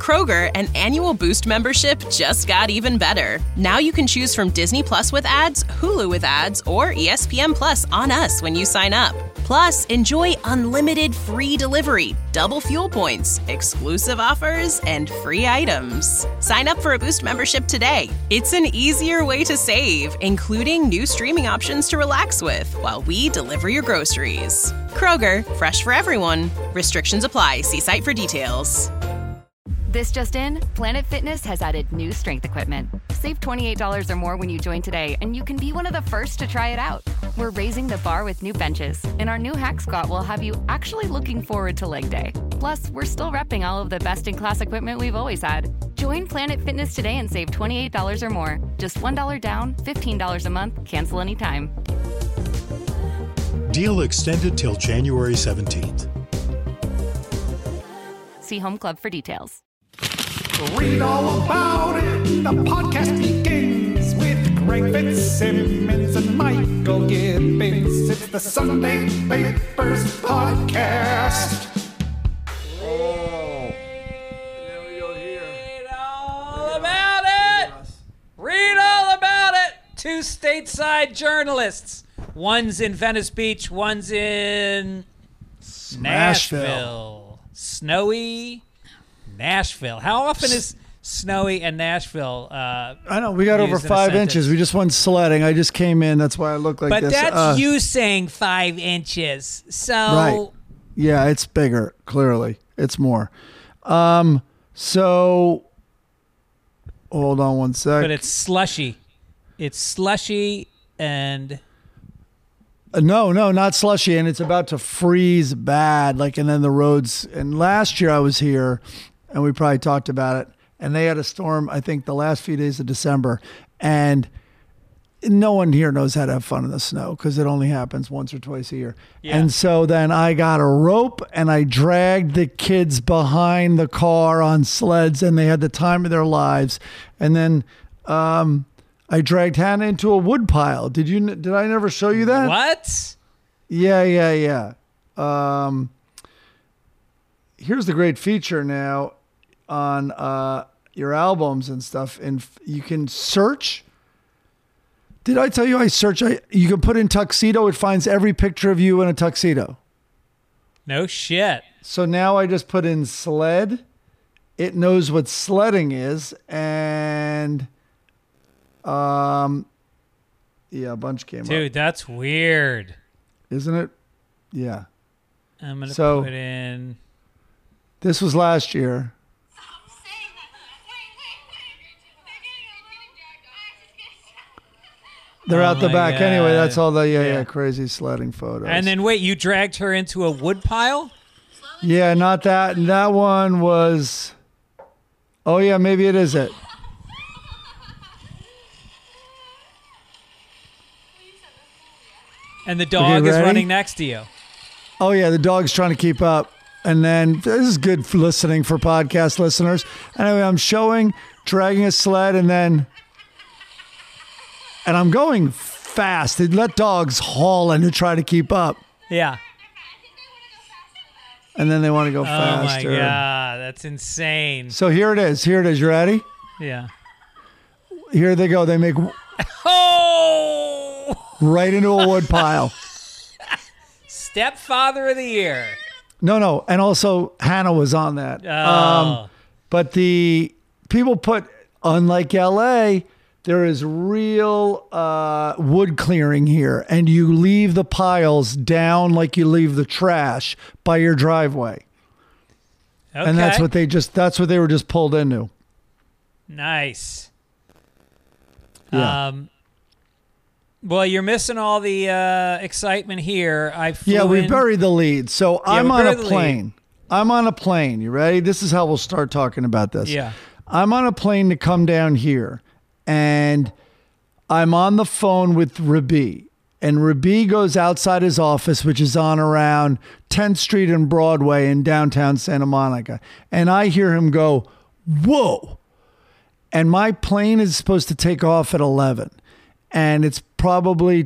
Kroger, an annual Boost membership just got even better. Now you can choose from Disney Plus with ads, Hulu with ads, or ESPN Plus on us when you sign up. Plus, enjoy unlimited free delivery, double fuel points, exclusive offers, and free items. Sign up for a Boost membership today. It's an easier way to save, including new streaming options to relax with while we deliver your groceries. Kroger, fresh for everyone. Restrictions apply. See site for details. This just in, Planet Fitness has added new strength equipment. Save $28 or more when you join today, and you can be one of the first to try it out. We're raising the bar with new benches, and our new hack squat will have you actually looking forward to leg day. Plus, we're still repping all of the best-in-class equipment we've always had. Join Planet Fitness today and save $28 or more. Just $1 down, $15 a month, cancel anytime. Deal extended till January 17th. See Home Club for details. Read all about it. The podcast begins with Greg Fitzsimmons and Michael Gibbons. It's the Sunday Papers Podcast. Oh, there we go here. Read all about it. Read all about it. Two stateside journalists. One's in Venice Beach. One's in Nashville. Snowy Nashville. How often is snowy and Nashville? I know we got over 5 inches. We just went sledding. I just came in. That's why I look like but this. But that's you saying 5 inches. So right. Yeah, it's bigger. Clearly, it's more. So hold on one sec. But it's slushy. It's slushy and. No, not slushy, and it's about to freeze bad. And then the roads. And last year I was here, and we probably talked about it. And they had a storm, I think, the last few days of December, and no one here knows how to have fun in the snow because it only happens once or twice a year. Yeah. And so then I got a rope and I dragged the kids behind the car on sleds, and they had the time of their lives. And then I dragged Hannah into a wood pile. Did I never show you that? What? Yeah. Here's the great feature now on your albums and stuff, and you can search. Did I tell you I search? You can put in tuxedo. It finds every picture of you in a tuxedo. No shit. So now I just put in sled. It knows what sledding is, and yeah, a bunch came up. Dude, that's weird. Isn't it? Yeah. I'm going to put in. This was last year. They're out the back God. anyway. That's all the crazy sledding photos. And then wait, you dragged her into a wood pile? Yeah, not that. And that one was. Oh yeah, maybe it is it. And the dog is running next to you. Oh yeah, the dog's trying to keep up. And then this is good for listening for podcast listeners. Anyway, I'm dragging a sled, and I'm going fast. They let dogs haul and to try to keep up. Yeah. And then they want to go faster. Oh my God, that's insane. So here it is. You ready? Yeah. Here they go. They make right into a wood pile. Stepfather of the year. No. And also Hannah was on that. Oh. But the people put, unlike LA, there is real wood clearing here, and you leave the piles down like you leave the trash by your driveway. Okay. And that's what they were just pulled into. Nice. Yeah. Well, you're missing all the excitement here. We buried the lead. So I'm on a plane. I'm on a plane. You ready? This is how we'll start talking about this. Yeah. I'm on a plane to come down here. And I'm on the phone with Rabi. And Rabi goes outside his office, which is on around 10th Street and Broadway in downtown Santa Monica. And I hear him go, whoa. And my plane is supposed to take off at 11. And it's probably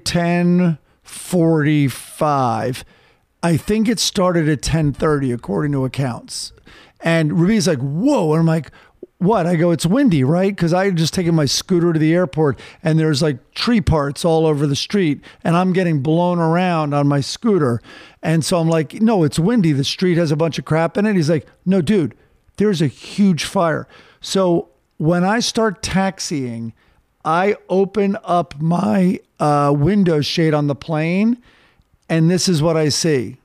10:45. I think it started at 10:30, according to accounts. And Ruby's like, whoa. And I'm like, what? I go, it's windy, right? Because I had just taken my scooter to the airport and there's like tree parts all over the street and I'm getting blown around on my scooter. And so I'm like, no, it's windy. The street has a bunch of crap in it. He's like, no, dude, there's a huge fire. So when I start taxiing, I open up my window shade on the plane and this is what I see.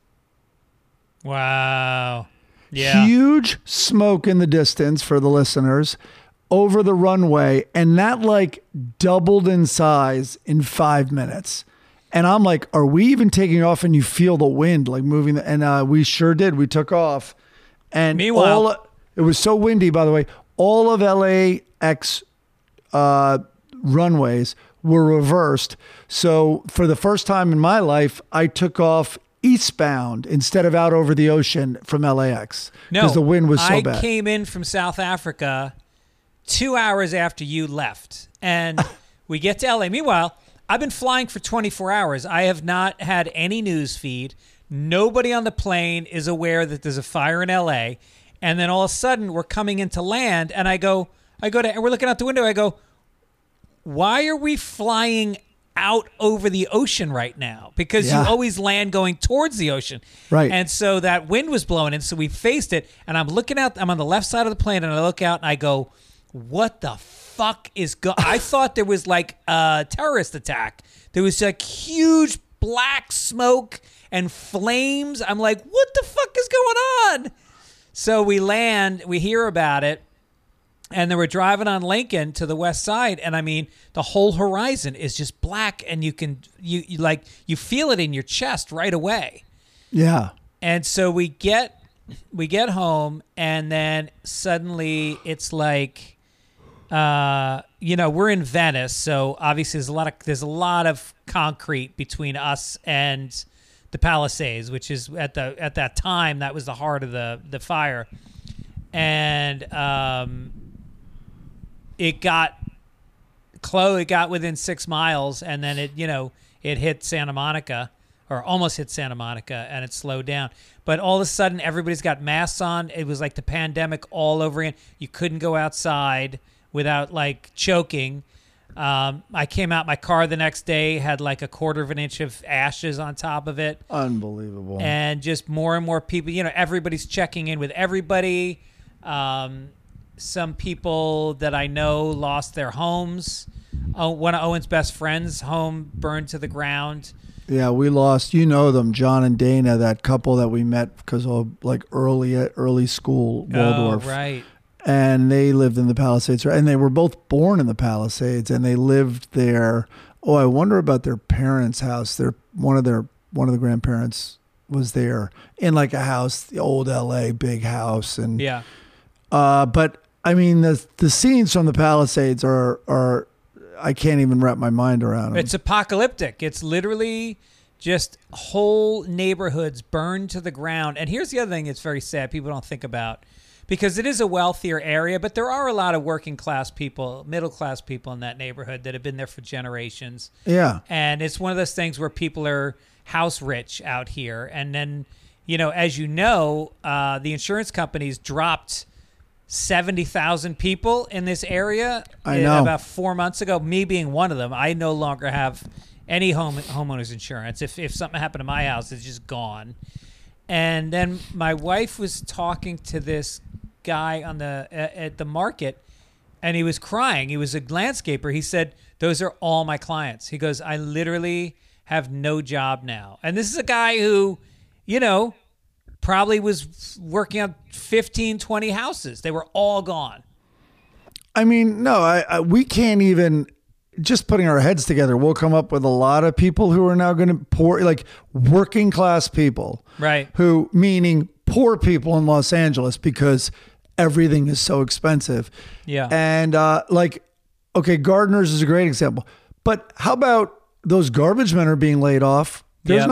Wow. Yeah. Huge smoke in the distance for the listeners over the runway. And that like doubled in size in 5 minutes. And I'm like, are we even taking off? And you feel the wind like moving. And we sure did. We took off. And meanwhile, it was so windy, by the way, all of LAX runways were reversed. So for the first time in my life, I took off eastbound instead of out over the ocean from LAX because the wind was so bad. I came in from South Africa 2 hours after you left, and we get to LA. Meanwhile, I've been flying for 24 hours. I have not had any news feed. Nobody on the plane is aware that there's a fire in LA. And then all of a sudden, we're coming into land, and we're looking out the window. I go, why are we flying out over the ocean right now? Because you always land going towards the ocean. Right. And so that wind was blowing in, so we faced it, and I'm looking out, I'm on the left side of the plane, and I look out and I go, what the fuck is I thought there was like a terrorist attack. There was like huge black smoke and flames. I'm like, what the fuck is going on? So we land, we hear about it, and then we're driving on Lincoln to the west side, and I mean, the whole horizon is just black, and you feel it in your chest right away. Yeah. And so we get home, and then suddenly it's like, we're in Venice, so obviously there's a lot of concrete between us and the Palisades, which is at that time that was the heart of the fire, and it got within 6 miles, and then it hit Santa Monica, or almost hit Santa Monica, and it slowed down. But all of a sudden, everybody's got masks on. It was like the pandemic all over again. You couldn't go outside without like choking. I came out, my car the next day had like 1/4 of an inch of ashes on top of it. Unbelievable. And just more and more people, everybody's checking in with everybody. Some people that I know lost their homes. One of Owen's best friends' home burned to the ground. Yeah, we lost, them, John and Dana, that couple that we met because of like early school, Waldorf. Oh, right. And they lived in the Palisades, and they were both born in the Palisades, and they lived there. Oh, I wonder about their parents' house. One of the grandparents was there in like a house, the old LA big house, and yeah. But I mean, the scenes from the Palisades are I can't even wrap my mind around them. It's apocalyptic. It's literally just whole neighborhoods burned to the ground. And here's the other thing that's very sad people don't think about, because it is a wealthier area, but there are a lot of working class people, middle class people in that neighborhood that have been there for generations. Yeah. And it's one of those things where people are house rich out here. And then, as the insurance companies dropped 70,000 people in this area. I know. About 4 months ago, me being one of them. I no longer have any homeowners insurance. If something happened to my house, it's just gone. And then my wife was talking to this guy at the market, and he was crying. He was a landscaper. He said, "Those are all my clients." He goes, "I literally have no job now." And this is a guy who, probably was working on 15, 20 houses. They were all gone. I mean, no, we can't even, just putting our heads together, we'll come up with a lot of people who are now going to like working class people. Right. Who, meaning poor people in Los Angeles, because everything is so expensive. Yeah. And okay, gardeners is a great example. But how about those garbage men are being laid off? There's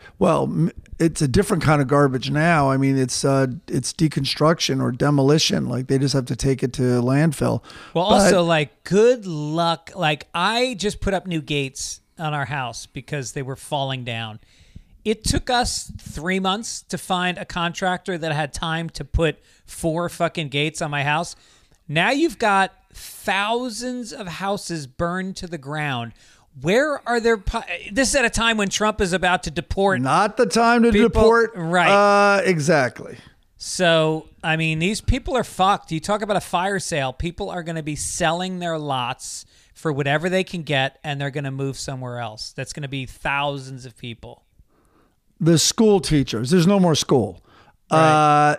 it's a different kind of garbage now. I mean, it's deconstruction or demolition. Like they just have to take it to landfill. Well, also like good luck. Like I just put up new gates on our house because they were falling down. It took us 3 months to find a contractor that had time to put 4 fucking gates on my house. Now you've got thousands of houses burned to the ground. Where are there? This is at a time when Trump is about to deport. Not the time to people, deport. Right. Exactly. So, I mean, these people are fucked. You talk about a fire sale. People are going to be selling their lots for whatever they can get, and they're going to move somewhere else. That's going to be thousands of people. The school teachers. There's no more school. Right.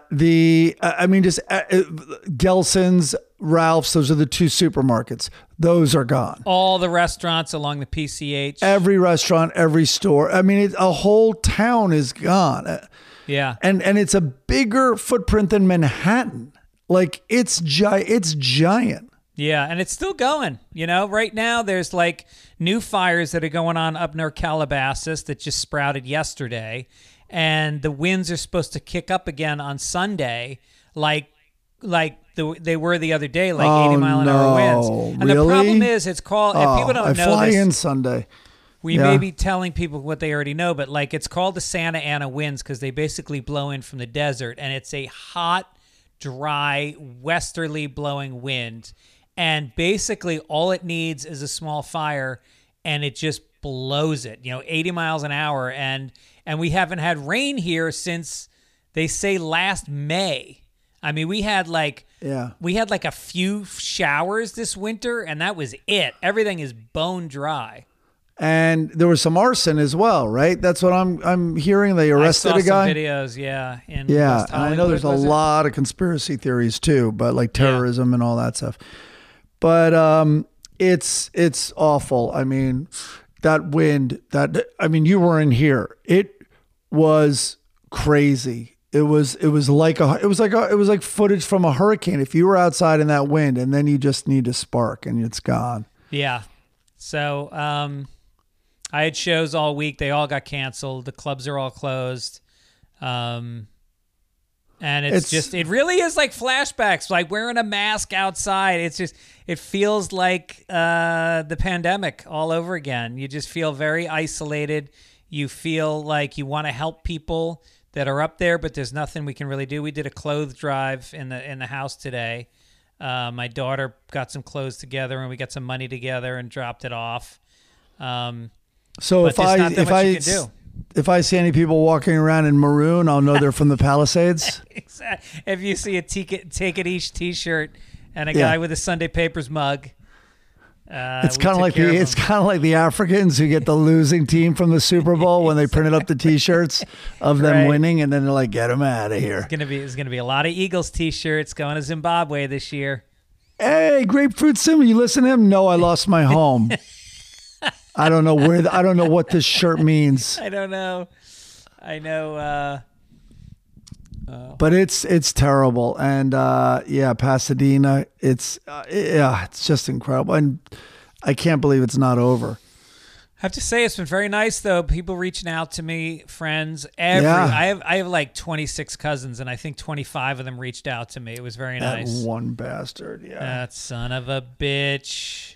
Gelson's, Ralph's, those are the 2 supermarkets. Those are gone. All the restaurants along the PCH. Every restaurant, every store. I mean, a whole town is gone. Yeah. And it's a bigger footprint than Manhattan. Like, it's giant. Yeah, and it's still going. You know, right now there's like new fires that are going on up near Calabasas that just sprouted yesterday. And the winds are supposed to kick up again on Sunday, like they were the other day, like 80-mile-an-hour winds. And really? The problem is, it's called. If people don't know fly this, in Sunday. We may be telling people what they already know, but like it's called the Santa Ana winds because they basically blow in from the desert, and it's a hot, dry, westerly blowing wind. And basically all it needs is a small fire, and it just blows it, 80 miles an hour. And we haven't had rain here since, they say, last May. I mean, we had like a few showers this winter, and that was it. Everything is bone dry. And there was some arson as well, right? That's what I'm hearing. They arrested a guy. I saw some videos, yeah. In yeah, West and I know there's a lot of conspiracy theories too, but like terrorism and all that stuff. But it's awful. I mean, that wind. You were in here. It was crazy. It was like footage from a hurricane. If you were outside in that wind, and then you just need to spark, and it's gone. Yeah. So I had shows all week. They all got canceled. The clubs are all closed. And it really is like flashbacks, like wearing a mask outside. It feels like the pandemic all over again. You just feel very isolated. You feel like you want to help people that are up there, but there's nothing we can really do. We did a clothes drive in the house today. My daughter got some clothes together, and we got some money together and dropped it off. So if I see any people walking around in maroon, I'll know they're from the Palisades. Exactly. If you see a Take It Each T-shirt and a guy with a Sunday Papers mug, it's kind of like the Africans who get the losing team from the Super Bowl when they printed up the T-shirts of them winning, and then they're like, "Get them out of here." There's gonna be a lot of Eagles T-shirts going to Zimbabwe this year. Hey, Grapefruit Sim, you listen to him? No, I lost my home. I don't know I don't know what this shirt means. I don't know. I know. But it's terrible. And Pasadena, it's just incredible. And I can't believe it's not over. I have to say, it's been very nice though. People reaching out to me, friends. I have like 26 cousins, and I think 25 of them reached out to me. It was very nice. That one bastard, yeah. That son of a bitch.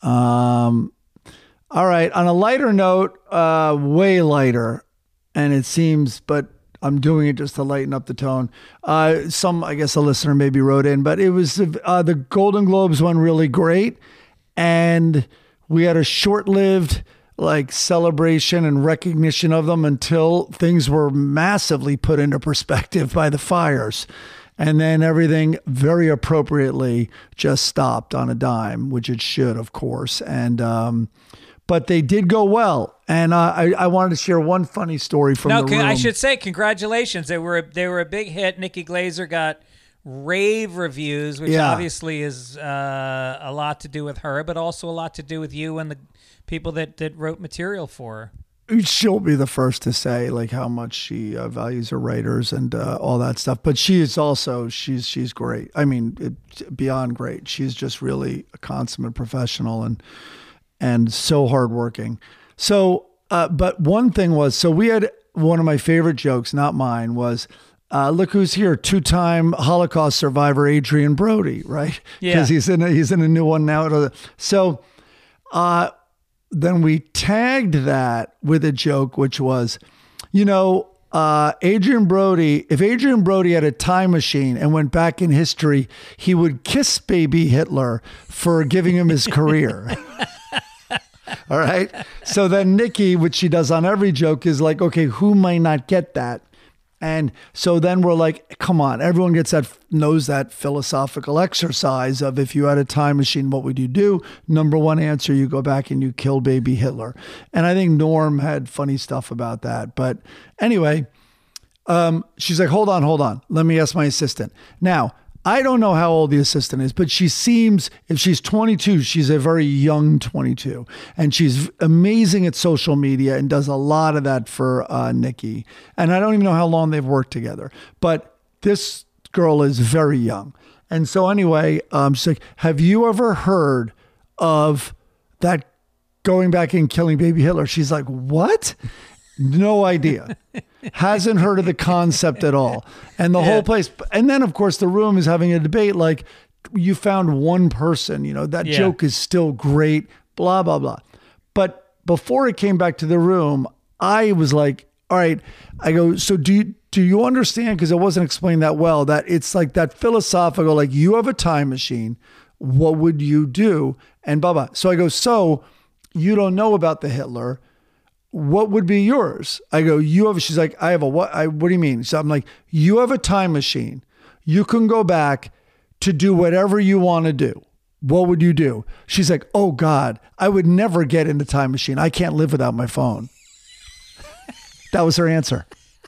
All right. On a lighter note, way lighter, and it seems, but I'm doing it just to lighten up the tone. I guess a listener maybe wrote in, but it was the Golden Globes went really great, and we had a short-lived celebration and recognition of them until things were massively put into perspective by the fires. And then everything very appropriately just stopped on a dime, which it should, of course. And but they did go well. And I wanted to share one funny story from the room. I should say congratulations. They were a big hit. Nikki Glaser got rave reviews, which obviously is a lot to do with her, but also a lot to do with you and the people that wrote material for her. She'll be the first to say how much she values her writers and all that stuff. But she is also she's great. I mean, beyond great. She's just really a consummate professional and so hardworking. So, but one thing was, we had one of my favorite jokes, not mine, was, look who's here, 2-time Holocaust survivor Adrian Brody, right? Yeah. Because he's in a new one now. So, then we tagged that with a joke, which was, Adrian Brody, if Adrian Brody had a time machine and went back in history, he would kiss baby Hitler for giving him his career. All right. So then Nikki, which she does on every joke, is like, okay, who might not get that? And so then we're like, come on, everyone knows that philosophical exercise of if you had a time machine, what would you do? Number one answer, you go back and you kill baby Hitler. And I think Norm had funny stuff about that. But anyway, she's like, hold on. Let me ask my assistant. Now, I don't know how old the assistant is, but she seems, if she's 22, she's a very young 22. And she's amazing at social media and does a lot of that for Nikki. And I don't even know how long they've worked together. But this girl is very young. And so anyway, she's like, have you ever heard of that going back and killing baby Hitler? She's like, what? No idea. Hasn't heard of the concept at all. And the whole place. And then, of course, the room is having a debate like, you found one person, that joke is still great, blah, blah, blah. But before it came back to the room, I was like, all right, I go, so do you understand? Because it wasn't explained that well, that it's like that philosophical, like you have a time machine. What would you do? And blah, blah. So I go, so you don't know about the Hitler. What would be yours? I go, she's like, I have a what? What do you mean? So I'm like, you have a time machine. You can go back to do whatever you want to do. What would you do? She's like, oh God, I would never get in the time machine. I can't live without my phone. That was her answer.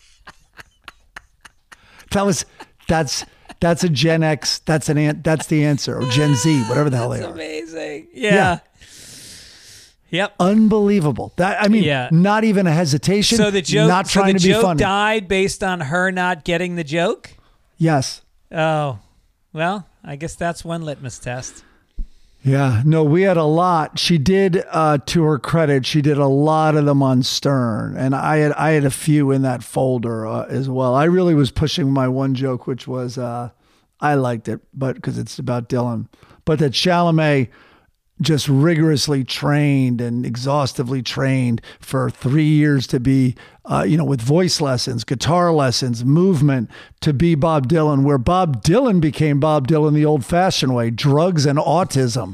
That's a Gen X. That's the answer, or Gen Z, whatever the hell they are. That's amazing. Yeah. Yep. Unbelievable. Not even a hesitation. So the joke, not trying to be funny. Died based on her not getting the joke? Yes. Oh, well, I guess that's one litmus test. Yeah. No, we had a lot. She did, to her credit, she did a lot of them on Stern, and I had a few in that folder as well. I really was pushing my one joke, which was I liked it, but because it's about Dylan, but that Chalamet just rigorously trained and exhaustively trained for 3 years to be, with voice lessons, guitar lessons, movement, to be Bob Dylan, where Bob Dylan became Bob Dylan the old-fashioned way, drugs and autism.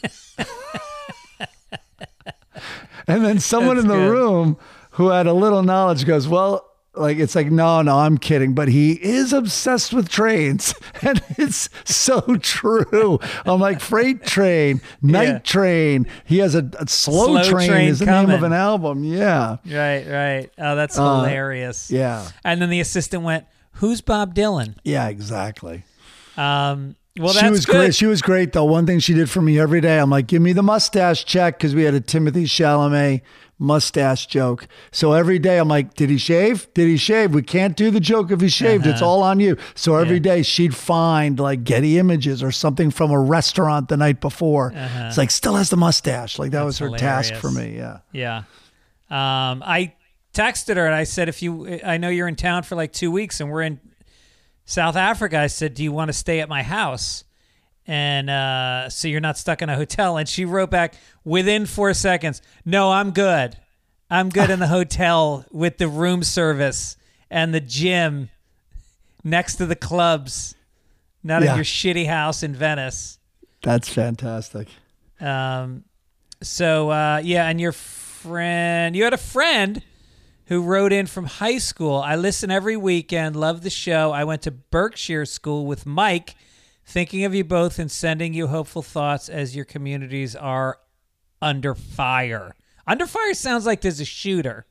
And then someone in the room who had a little knowledge goes, well, it's like, no, I'm kidding. But he is obsessed with trains. And it's so true. I'm like, freight train, night train. He has a slow train is the name of an album. Yeah. Right. Oh, that's hilarious. Yeah. And then the assistant went, who's Bob Dylan? Yeah, exactly. Well, that's she was good. Great. She was great, though. One thing she did for me every day, I'm like, give me the mustache check, because we had a Timothy Chalamet mustache joke. So every day I'm like, did he shave? We can't do the joke if he shaved. It's all on you. So every day she'd find like Getty Images or something from a restaurant the night before. It's like, still has the mustache. Like that was her task for me. Yeah. I texted her and I said, I know you're in town for like 2 weeks and we're in South Africa. I said, do you want to stay at my house? And so you're not stuck in a hotel. And she wrote back within 4 seconds, no, I'm good. I'm good in the hotel with the room service and the gym next to the clubs, not in your shitty house in Venice. That's fantastic. And your friend, you had a friend who wrote in from high school. I listen every weekend, love the show. I went to Berkshire School with Mike. Thinking of you both and sending you hopeful thoughts as your communities are under fire. Under fire sounds like there's a shooter.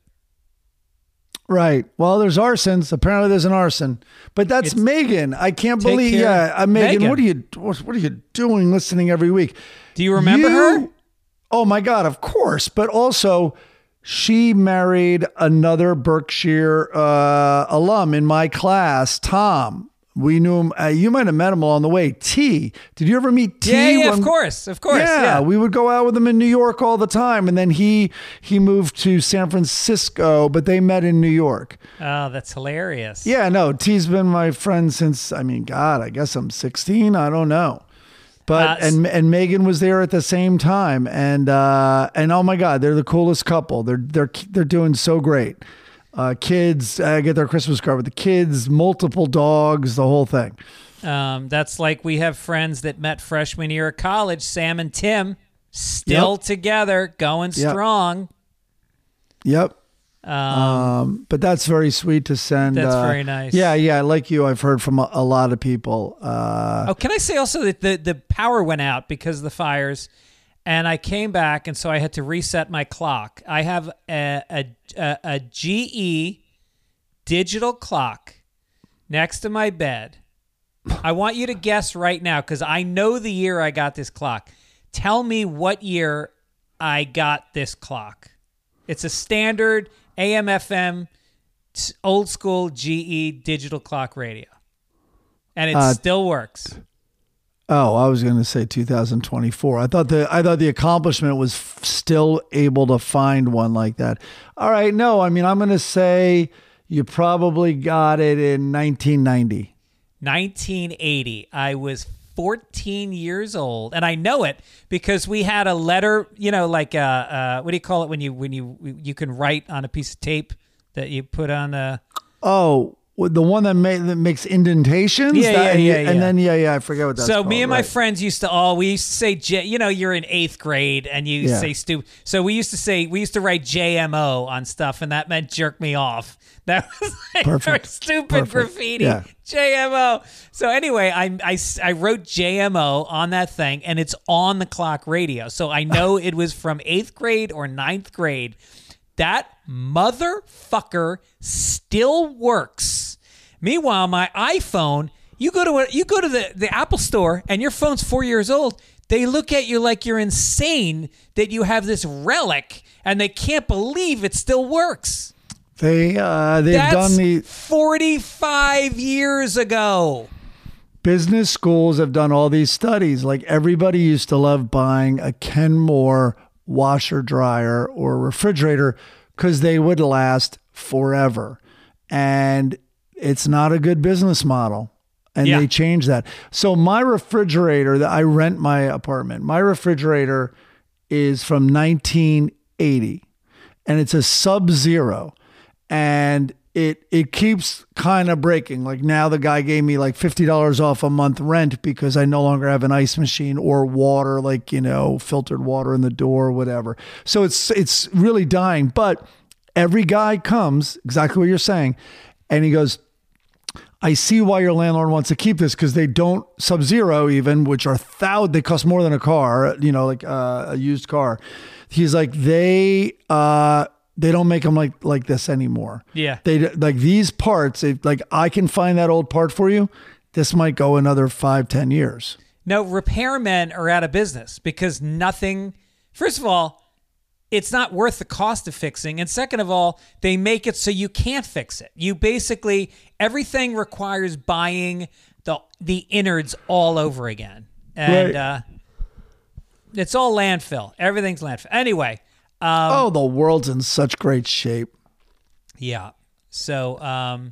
Right. Well, there's arsons. Apparently there's an arson. But that's Megan. I can't believe. Yeah, Megan, what are you doing listening every week? Do you remember her? Oh, my God, of course. But also, she married another Berkshire alum in my class, Tom. We knew him. You might have met him along the way. T. Did you ever meet T? Yeah, of course. Yeah, we would go out with him in New York all the time. And then he moved to San Francisco, but they met in New York. Oh, that's hilarious. Yeah, no, T's been my friend since, God, I guess I'm 16. I don't know. But and Megan was there at the same time. And oh my God, they're the coolest couple. They're doing so great. Kids get their Christmas card with the kids, multiple dogs, the whole thing. That's like we have friends that met freshman year of college, Sam and Tim, still together, going strong. Yep. But that's very sweet to send. That's very nice. Yeah. Like you, I've heard from a lot of people. Can I say also that the power went out because of the fires, and I came back, and so I had to reset my clock. I have a GE digital clock next to my bed. I want you to guess right now because I know the year I got this clock. Tell me what year I got this clock. It's a standard AM/FM old school GE digital clock radio, and it still works. Oh, I was going to say 2024. I thought the accomplishment was still able to find one like that. All right, no, I mean I'm going to say you probably got it in 1990. 1980. I was 14 years old, and I know it because we had a letter. Like what do you call it when you can write on a piece of tape that you put on the. Oh. The one that makes indentations? Yeah. And then, I forget what that's called. So me and my friends used to say, you're in 8th grade and you say stupid. So we used to write JMO on stuff, and that meant jerk me off. That was like our stupid graffiti. Yeah. JMO. So anyway, I wrote JMO on that thing, and it's on the clock radio. So I know it was from 8th grade or 9th grade. That motherfucker still works. Meanwhile, my iPhone, you go to the Apple store and your phone's 4 years old. They look at you like you're insane that you have this relic, and they can't believe it still works. They've done the 45 years ago. Business schools have done all these studies. Like everybody used to love buying a Kenmore washer dryer or refrigerator because they would last forever, and it's not a good business model, and they changed that. So my refrigerator that I rent my apartment, my refrigerator is from 1980, and it's a Sub-Zero, and it keeps kind of breaking. Like now the guy gave me like $50 off a month rent because I no longer have an ice machine or water, like, filtered water in the door or whatever. So it's really dying. But every guy comes, exactly what you're saying, and he goes, I see why your landlord wants to keep this because they don't Sub-Zero even, which are they cost more than a car, like a used car. He's like, they don't make them like this anymore. Yeah. They like these parts. Like I can find that old part for you. This might go another 5-10 years. No, repairmen are out of business because nothing. First of all, it's not worth the cost of fixing, and second of all, they make it so you can't fix it. You basically everything requires buying the innards all over again, and it's all landfill. Everything's landfill. Anyway. The world's in such great shape. Yeah. So,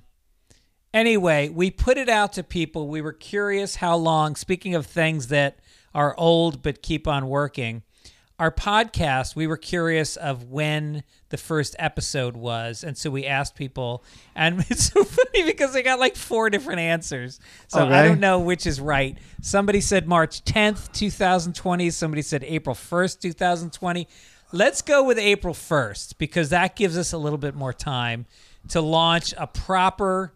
anyway, we put it out to people. We were curious how long, speaking of things that are old but keep on working, our podcast, we were curious of when the first episode was. And so we asked people, and it's so funny because they got like 4 different answers. So I don't know which is right. Somebody said March 10th, 2020. Somebody said April 1st, 2020. Let's go with April 1st because that gives us a little bit more time to launch a proper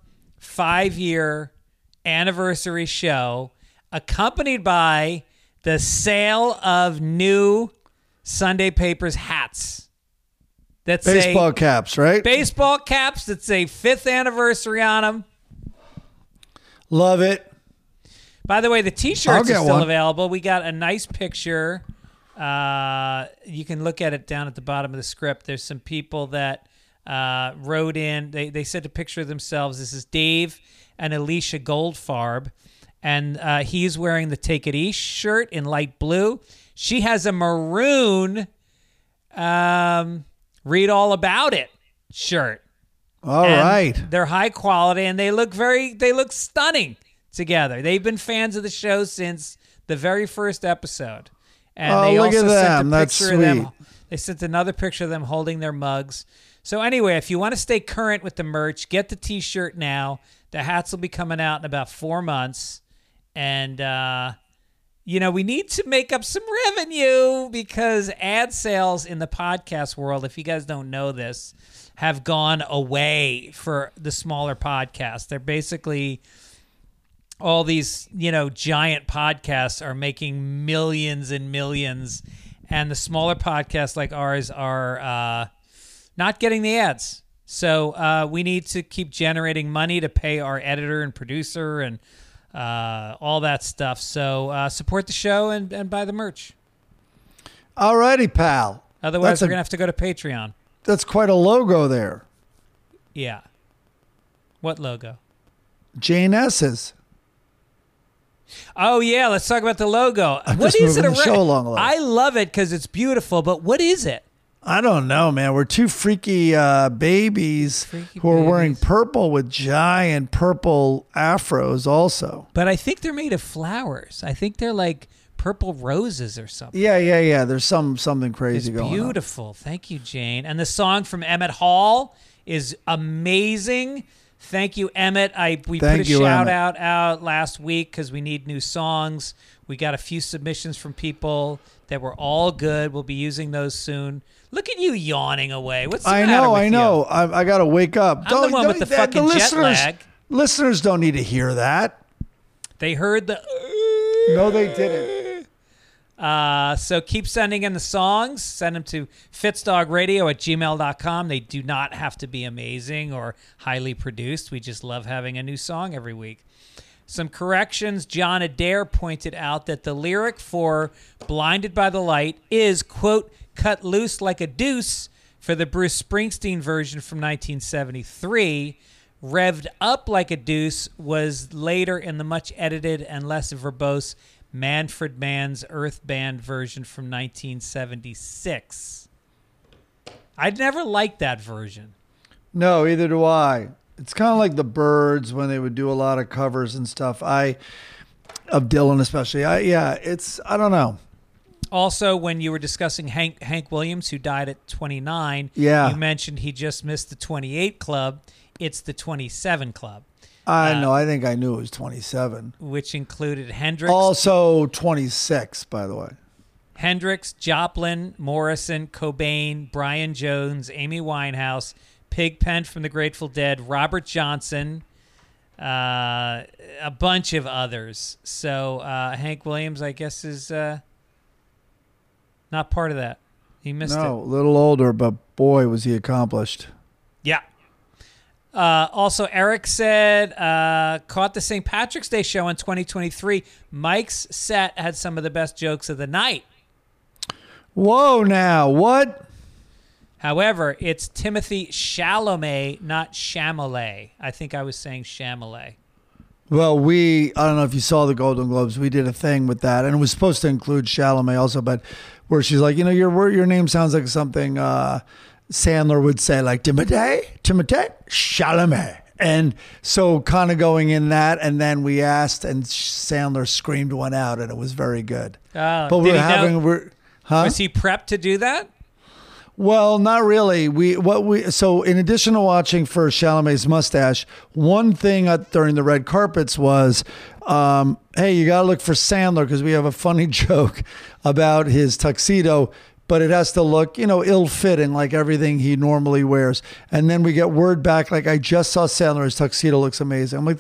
5-year anniversary show accompanied by the sale of new Sunday Papers hats. That's baseball caps, right? Baseball caps that say 5th anniversary on them. Love it. By the way, the T-shirts are still available. We got a nice picture. You can look at it down at the bottom of the script. There's some people that wrote in. They sent a picture of themselves. This is Dave and Alicia Goldfarb, and he's wearing the Take It East shirt in light blue. She has a maroon Read All About It shirt. All right. They're high quality, and they look stunning together. They've been fans of the show since the very first episode. And they look also at them. sent a That's picture sweet. of them. They sent another picture of them holding their mugs. So anyway, if you want to stay current with the merch, get the T-shirt now. The hats will be coming out in about 4 months. And, we need to make up some revenue because ad sales in the podcast world, if you guys don't know this, have gone away for the smaller podcasts. They're basically all these, giant podcasts are making millions and millions. And the smaller podcasts like ours are not getting the ads. So we need to keep generating money to pay our editor and producer and all that stuff. So support the show and buy the merch. All righty, pal. Otherwise, we're going to have to go to Patreon. That's quite a logo there. Yeah. What logo? Jane S's. Oh, yeah. Let's talk about the logo. I'm What just is it? moving the show along a little. I love it because it's beautiful, but what is it? I don't know, man. We're two freaky babies who are wearing purple with giant purple afros also. But I think they're made of flowers. I think they're like purple roses or something. Yeah. There's something crazy It's going on. beautiful. Thank you, Jane. And the song from Emmett Hall is amazing. Thank you, Emmett. We put a shout out last week because we need new songs. We got a few submissions from people that were all good. We'll be using those soon. Look at you yawning away. What's the matter with I know. I got to wake up. I'm the one with the fucking jet lag. Listeners don't need to hear that. They heard the... No, they didn't. So keep sending in the songs. Send them to fitzdogradio@gmail.com. They do not have to be amazing or highly produced. We just love having a new song every week. Some corrections. John Adair pointed out that the lyric for Blinded by the Light is, quote, cut loose like a deuce for the Bruce Springsteen version from 1973. Revved up like a deuce was later in the much edited and less verbose Manfred Mann's Earth Band version from 1976. I'd never liked that version. No, either do I. It's kind of like the Byrds when they would do a lot of covers and stuff. Of Dylan especially. I don't know. Also, when you were discussing Hank Williams, who died at 29, you mentioned he just missed the 28 club. It's the 27 club. I know. I think I knew it was 27. Which included Hendrix. Also 26, by the way. Hendrix, Joplin, Morrison, Cobain, Brian Jones, Amy Winehouse, Pigpen from the Grateful Dead, Robert Johnson, a bunch of others. So Hank Williams, I guess, is not part of that. He missed it. No, a little older, but boy, was he accomplished. Yeah. Also, Eric said, caught the St. Patrick's Day show in 2023. Mike's set had some of the best jokes of the night. Whoa, now, what? However, it's Timothy Chalamet, not Chalamet. I think I was saying Chalamet. Well, I don't know if you saw the Golden Globes. We did a thing with that, and it was supposed to include Chalamet also, but where she's like, your name sounds like something Sandler would say, like Timothée Chalamet. And so kind of going in that, and then we asked, and Sandler screamed one out, and it was very good. But was he prepped to do that? Well, not really. So in addition to watching for Chalamet's mustache, one thing during the red carpets was, hey, you got to look for Sandler because we have a funny joke about his tuxedo, but it has to look, ill-fitting like everything he normally wears. And then we get word back like, I just saw Sandler, his tuxedo looks amazing. I'm like,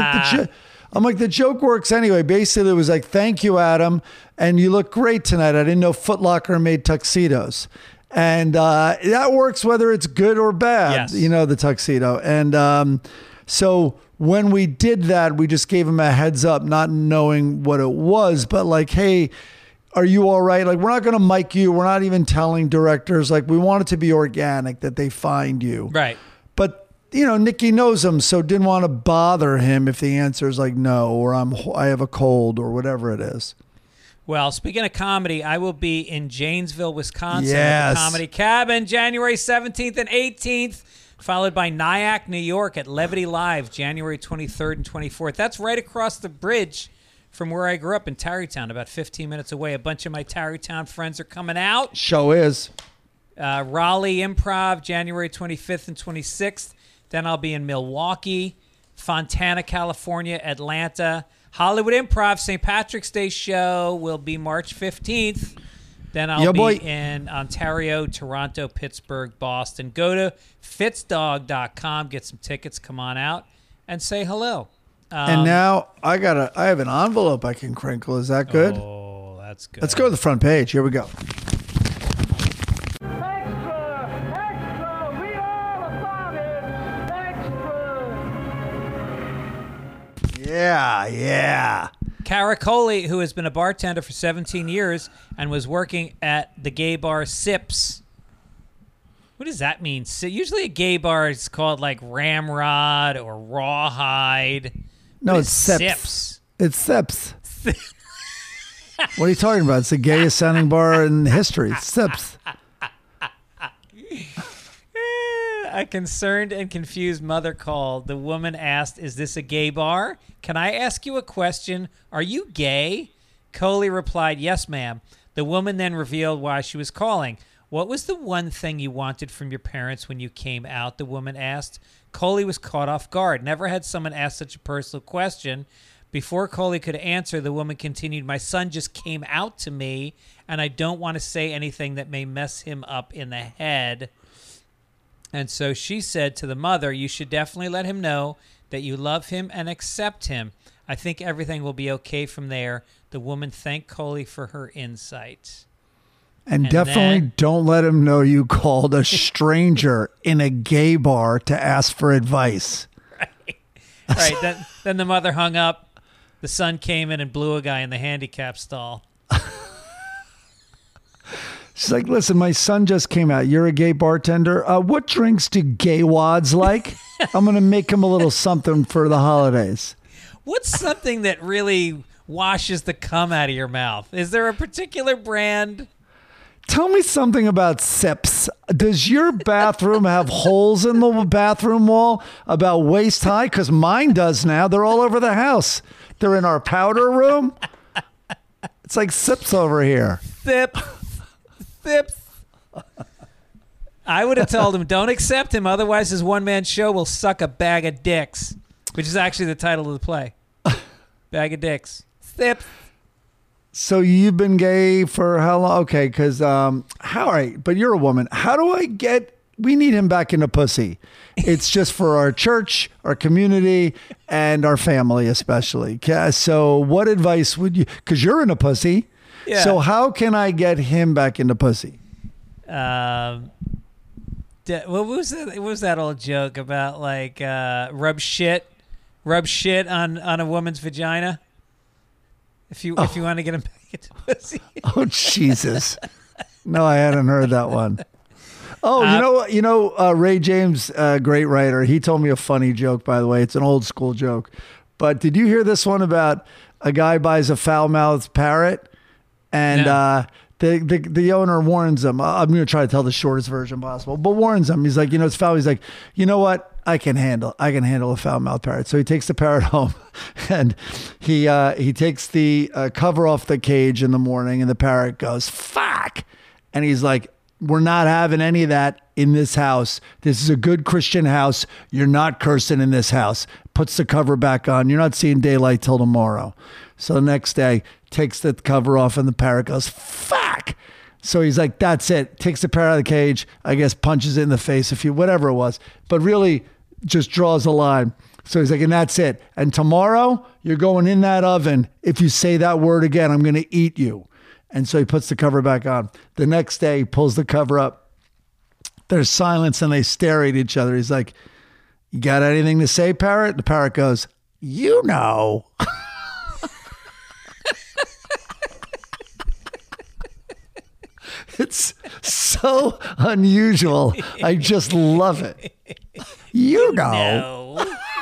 the joke works anyway. Basically, it was like, thank you, Adam, and you look great tonight. I didn't know Foot Locker made tuxedos. And that works whether it's good or bad, yes. The tuxedo. And so when we did that, we just gave him a heads up, not knowing what it was, but like, hey, are you all right? Like, we're not going to mic you. We're not even telling directors. Like, we want it to be organic, that they find you. Right. But, Nikki knows him, so didn't want to bother him if the answer is like no, or I have a cold, or whatever it is. Well, speaking of comedy, I will be in Janesville, Wisconsin yes. at the Comedy Cabin January 17th and 18th, followed by Nyack, New York at Levity Live January 23rd and 24th. That's right across the bridge from where I grew up in Tarrytown, about 15 minutes away. A bunch of my Tarrytown friends are coming out. Show is. Raleigh Improv, January 25th and 26th. Then I'll be in Milwaukee, Fontana, California, Atlanta. Hollywood Improv, St. Patrick's Day show will be March 15th. Then I'll be in Ontario, Toronto, Pittsburgh, Boston. Go to fitzdog.com, get some tickets, come on out, and say hello. And now I have an envelope I can crinkle. Is that good? Oh, that's good. Let's go to the front page. Here we go. Yeah. Caracoli, who has been a bartender for 17 years and was working at the gay bar Sips. What does that mean? So usually a gay bar is called like Ramrod or Rawhide. No, it's Sips. It's Sips. What are you talking about? It's the gayest sounding bar in history. It's Sips. A concerned and confused mother called. The woman asked, "Is this a gay bar? Can I ask you a question? Are you gay?" Coley replied, "Yes, ma'am." The woman then revealed why she was calling. "What was the one thing you wanted from your parents when you came out?" the woman asked. Coley was caught off guard. Never had someone ask such a personal question. Before Coley could answer, the woman continued, "My son just came out to me, and I don't want to say anything that may mess him up in the head." And so she said to the mother, "You should definitely let him know that you love him and accept him. I think everything will be okay from there." The woman thanked Coley for her insight. And definitely then, don't let him know you called a stranger in a gay bar to ask for advice. Right. Then the mother hung up. The son came in and blew a guy in the handicap stall. She's like, "Listen, my son just came out. You're a gay bartender. What drinks do gay wads like? I'm going to make him a little something for the holidays." What's something that really washes the cum out of your mouth? Is there a particular brand? Tell me something about Sips. Does your bathroom have holes in the bathroom wall about waist high? Because mine does now. They're all over the house. They're in our powder room. It's like Sips over here. Sips. I would have told him, don't accept him, otherwise his one-man show will suck a bag of dicks, which is actually the title of the play. Bag of dicks. Sips. So you've been gay for how long? Okay, because but you're a woman. How do we need him back into pussy. It's just for our church, our community, and our family especially. So what advice would you, because you're in a pussy. Yeah. So how can I get him back into pussy? What was that old joke about, like, rub shit on a woman's vagina? If you want to get him back into pussy. Oh, Jesus. No, I hadn't heard that one. Oh, you know, Ray James, great writer. He told me a funny joke, by the way. It's an old school joke. But did you hear this one about a guy buys a foul-mouthed parrot and the owner warns him? I'm going to try to tell the shortest version possible, but warns him. He's like, it's foul. He's like, you know what? I can handle a foul-mouthed parrot. So he takes the parrot home and he takes the cover off the cage in the morning, and the parrot goes, "Fuck." And he's like, "We're not having any of that in this house. This is a good Christian house. You're not cursing in this house." Puts the cover back on. You're not seeing daylight till tomorrow. So the next day, takes the cover off, and the parrot goes, "Fuck." So he's like, that's it. Takes the parrot out of the cage, I guess punches it in the face, whatever it was. But really just draws a line. So he's like, and that's it. And tomorrow, you're going in that oven. If you say that word again, I'm going to eat you. And so he puts the cover back on. The next day, he pulls the cover up. There's silence, and they stare at each other. He's like, "You got anything to say, parrot?" The parrot goes, "You know." It's so unusual. I just love it. You know.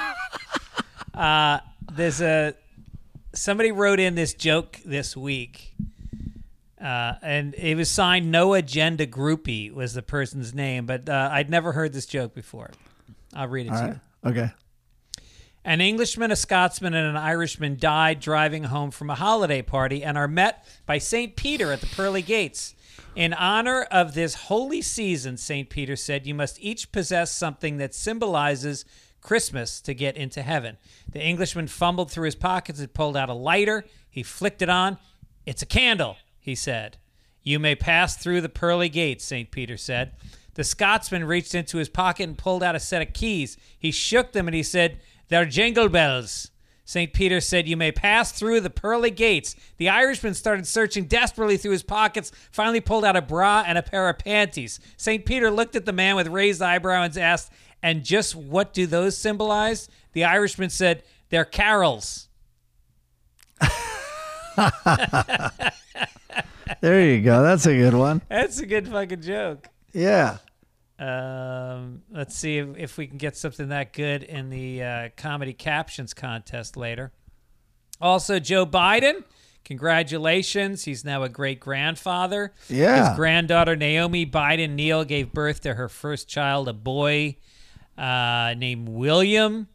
Somebody wrote in this joke this week. And it was signed No Agenda Groupie was the person's name, but I'd never heard this joke before. I'll read it to you. Okay. An Englishman, a Scotsman, and an Irishman died driving home from a holiday party and are met by St. Peter at the pearly gates. In honor of this holy season, St. Peter said, you must each possess something that symbolizes Christmas to get into heaven. The Englishman fumbled through his pockets and pulled out a lighter. He flicked it on. It's a candle, he said. You may pass through the pearly gates, St. Peter said. The Scotsman reached into his pocket and pulled out a set of keys. He shook them and he said, they're jingle bells. St. Peter said, you may pass through the pearly gates. The Irishman started searching desperately through his pockets, finally pulled out a bra and a pair of panties. St. Peter looked at the man with raised eyebrow and asked, and just what do those symbolize? The Irishman said, they're carols. There you go. That's a good one. That's a good fucking joke. Yeah. Let's see if we can get something that good in the comedy captions contest later. Also, Joe Biden, congratulations. He's now a great-grandfather. Yeah. His granddaughter, Naomi Biden Neal, gave birth to her first child, a boy named William.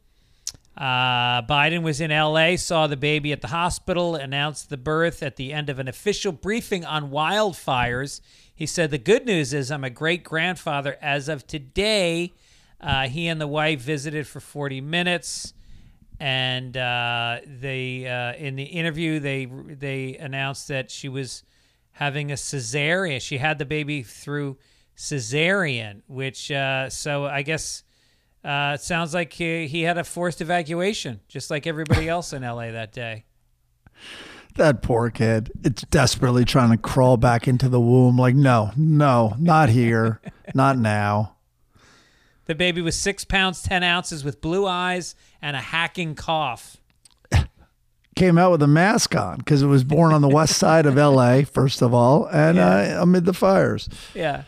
Biden was in L.A., saw the baby at the hospital, announced the birth at the end of an official briefing on wildfires. He said, the good news is I'm a great-grandfather as of today. He and the wife visited for 40 minutes, and they in the interview, they announced that she was having a cesarean. She had the baby through cesarean, which, so I guess it sounds like he had a forced evacuation, just like everybody else in L.A. that day. That poor kid. It's desperately trying to crawl back into the womb. Like, no, not here. Not now. The baby was 6 pounds, 10 ounces with blue eyes and a hacking cough. Came out with a mask on because it was born on the west side of L.A., first of all, and amid the fires. Yeah.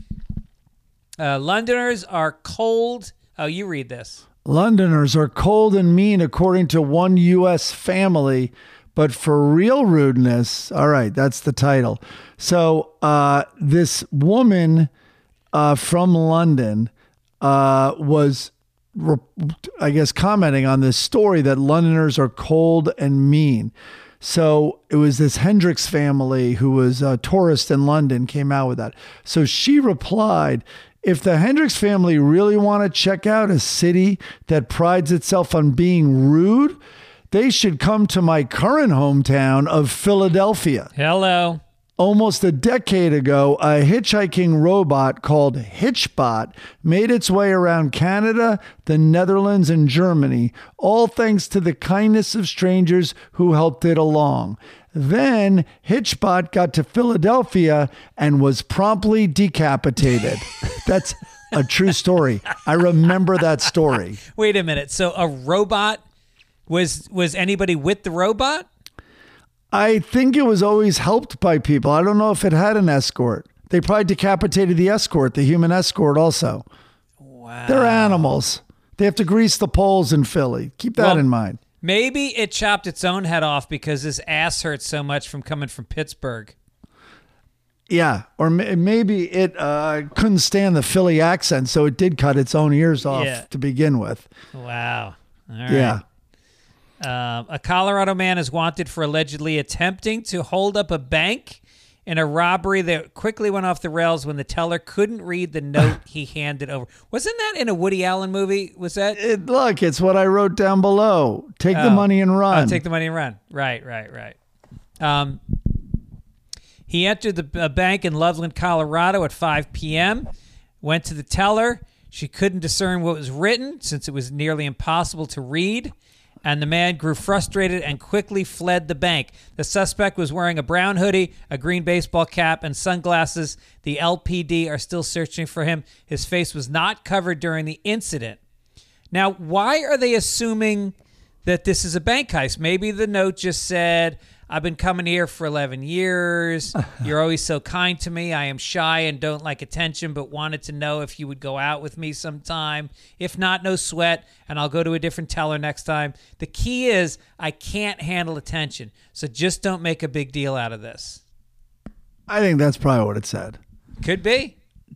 Londoners are cold. Oh, you read this. Londoners are cold and mean, according to one U.S. family. But for real rudeness, all right, that's the title. So this woman from London was, I guess, commenting on this story that Londoners are cold and mean. So it was this Hendricks family who was a tourist in London came out with that. So she replied, if the Hendricks family really want to check out a city that prides itself on being rude, they should come to my current hometown of Philadelphia. Hello. Almost a decade ago, a hitchhiking robot called Hitchbot made its way around Canada, the Netherlands, and Germany, all thanks to the kindness of strangers who helped it along. Then Hitchbot got to Philadelphia and was promptly decapitated. That's a true story. I remember that story. Wait a minute. So a robot, was anybody with the robot? I think it was always helped by people. I don't know if it had an escort. They probably decapitated the escort, the human escort also. Wow. They're animals. They have to grease the poles in Philly. Keep that in mind. Maybe it chopped its own head off because his ass hurts so much from coming from Pittsburgh. Yeah, or maybe it couldn't stand the Philly accent, so it did cut its own ears off to begin with. Wow. All right. Yeah. A Colorado man is wanted for allegedly attempting to hold up a bank in a robbery that quickly went off the rails when the teller couldn't read the note he handed over. Wasn't that in a Woody Allen movie? Was that? Look, it's what I wrote down below. Take the money and run. Take the money and run. Right. He entered the bank in Loveland, Colorado at 5 p.m., went to the teller. She couldn't discern what was written since it was nearly impossible to read. And the man grew frustrated and quickly fled the bank. The suspect was wearing a brown hoodie, a green baseball cap, and sunglasses. The LPD are still searching for him. His face was not covered during the incident. Now, why are they assuming that this is a bank heist? Maybe the note just said, I've been coming here for 11 years. You're always so kind to me. I am shy and don't like attention, but wanted to know if you would go out with me sometime. If not, no sweat, and I'll go to a different teller next time. The key is I can't handle attention, so just don't make a big deal out of this. I think that's probably what it said. Could be.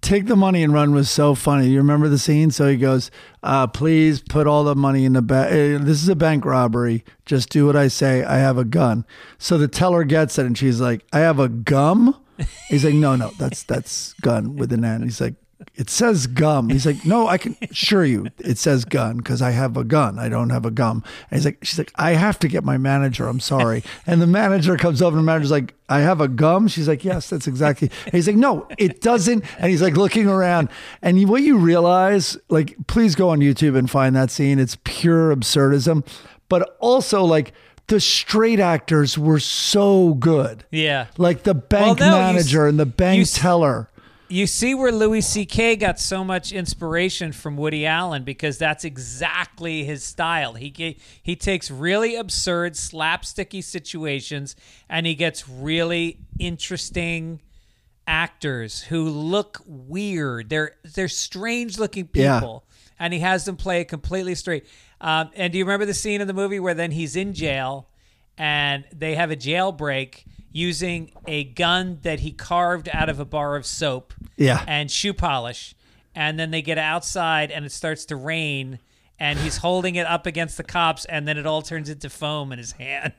Take the Money and Run was so funny. You remember the scene? So he goes, please put all the money in the bank. This is a bank robbery. Just do what I say. I have a gun. So the teller gets it and she's like, I have a gum? He's like, no, that's gun with an N. He's like, it says gum. He's like, no, I can assure you it says gun because I have a gun. I don't have a gum. And she's like, I have to get my manager. I'm sorry. And the manager comes over and the manager's like, I have a gum. She's like, yes, that's exactly. And he's like, no, it doesn't. And he's like looking around. And what you realize, like, please go on YouTube and find that scene. It's pure absurdism. But also like the straight actors were so good. Yeah. Like the bank manager and the bank teller. You see where Louis C.K. got so much inspiration from Woody Allen because that's exactly his style. He takes really absurd, slapsticky situations and he gets really interesting actors who look weird. They're strange-looking people, and he has them play it completely straight. And do you remember the scene in the movie where then he's in jail and they have a jailbreak using a gun that he carved out of a bar of soap and shoe polish. And then they get outside and it starts to rain and he's holding it up against the cops and then it all turns into foam in his hand.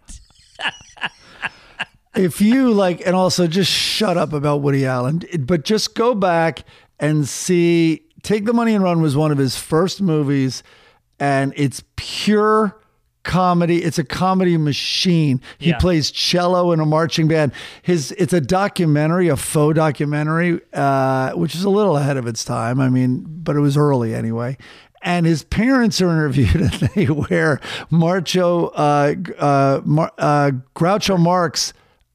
If you like, and also just shut up about Woody Allen, but just go back and see, Take the Money and Run was one of his first movies and it's pure comedy. It's a comedy machine. He plays cello in a marching band. It's a documentary, a faux documentary, which is a little ahead of its time. I mean, but it was early anyway. And his parents are interviewed and they wear Groucho Marx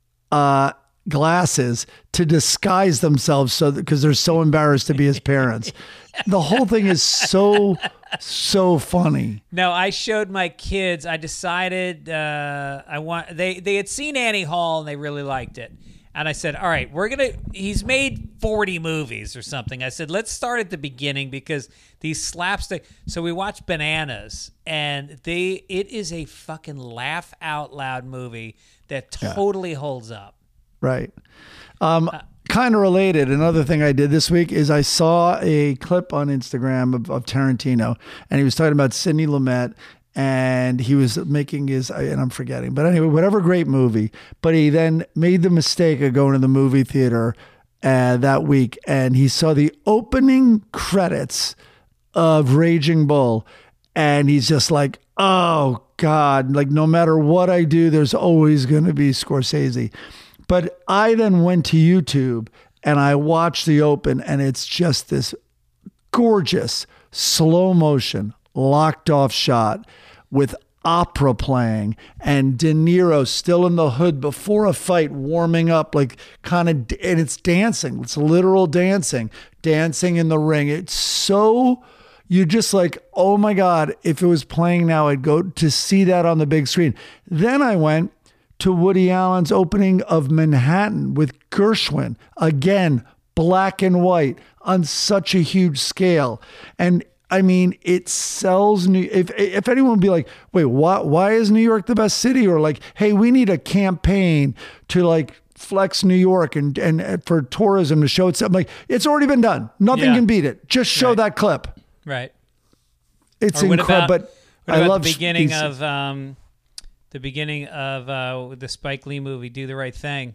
glasses to disguise themselves because they're so embarrassed to be his parents. The whole thing is so funny. No, I showed my kids. I decided they had seen Annie Hall and they really liked it. And I said, all right, he's made 40 movies or something. I said, let's start at the beginning because these slapstick. So we watched Bananas and it is a fucking laugh out loud movie that totally holds up. Right. Kind of related. Another thing I did this week is I saw a clip on Instagram of Tarantino, and he was talking about Sidney Lumet, and he was making and I'm forgetting, but anyway, whatever great movie. But he then made the mistake of going to the movie theater that week, and he saw the opening credits of Raging Bull, and he's just like, oh God, like no matter what I do, there's always going to be Scorsese. But I then went to YouTube and I watched the open, and it's just this gorgeous slow motion locked off shot with opera playing and De Niro still in the hood before a fight warming up, like and it's dancing. It's literal dancing in the ring. It's so, you're just like, oh my God, if it was playing now, I'd go to see that on the big screen. Then I went to Woody Allen's opening of Manhattan with Gershwin. Again, black and white on such a huge scale. And I mean, it sells if anyone would be like, wait, why is New York the best city? Or like, hey, we need a campaign to like flex New York and for tourism to show itself. Like, it's already been done. Nothing can beat it. Just show that clip. Right. It's incredible. But I love the beginning of the Spike Lee movie, Do the Right Thing.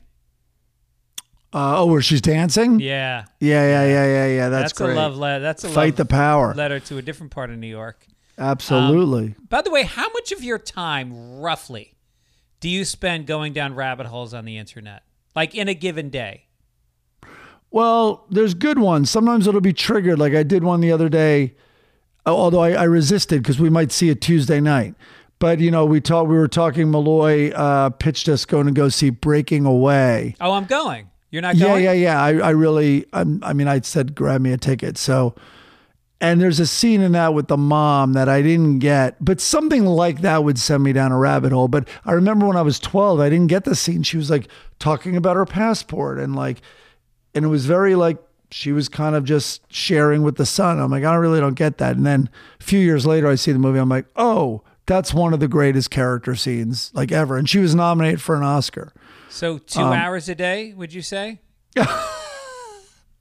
Where she's dancing? Yeah. Yeah. That's great. A love letter. That's a Fight the Power letter to a different part of New York. Absolutely. By the way, how much of your time, roughly, do you spend going down rabbit holes on the internet? Like in a given day? Well, there's good ones. Sometimes it'll be triggered. Like I did one the other day, although I resisted because we might see it Tuesday night. But, you know, we were talking, Malloy pitched us going to go see Breaking Away. Oh, I'm going. You're not going? Yeah. I said, grab me a ticket. So, and there's a scene in that with the mom that I didn't get, but something like that would send me down a rabbit hole. But I remember when I was 12, I didn't get the scene. She was like talking about her passport and it was very like, she was kind of just sharing with the son. I'm like, I really don't get that. And then a few years later, I see the movie. I'm like, oh, that's one of the greatest character scenes like ever. And she was nominated for an Oscar. So 2 hours a day, would you say?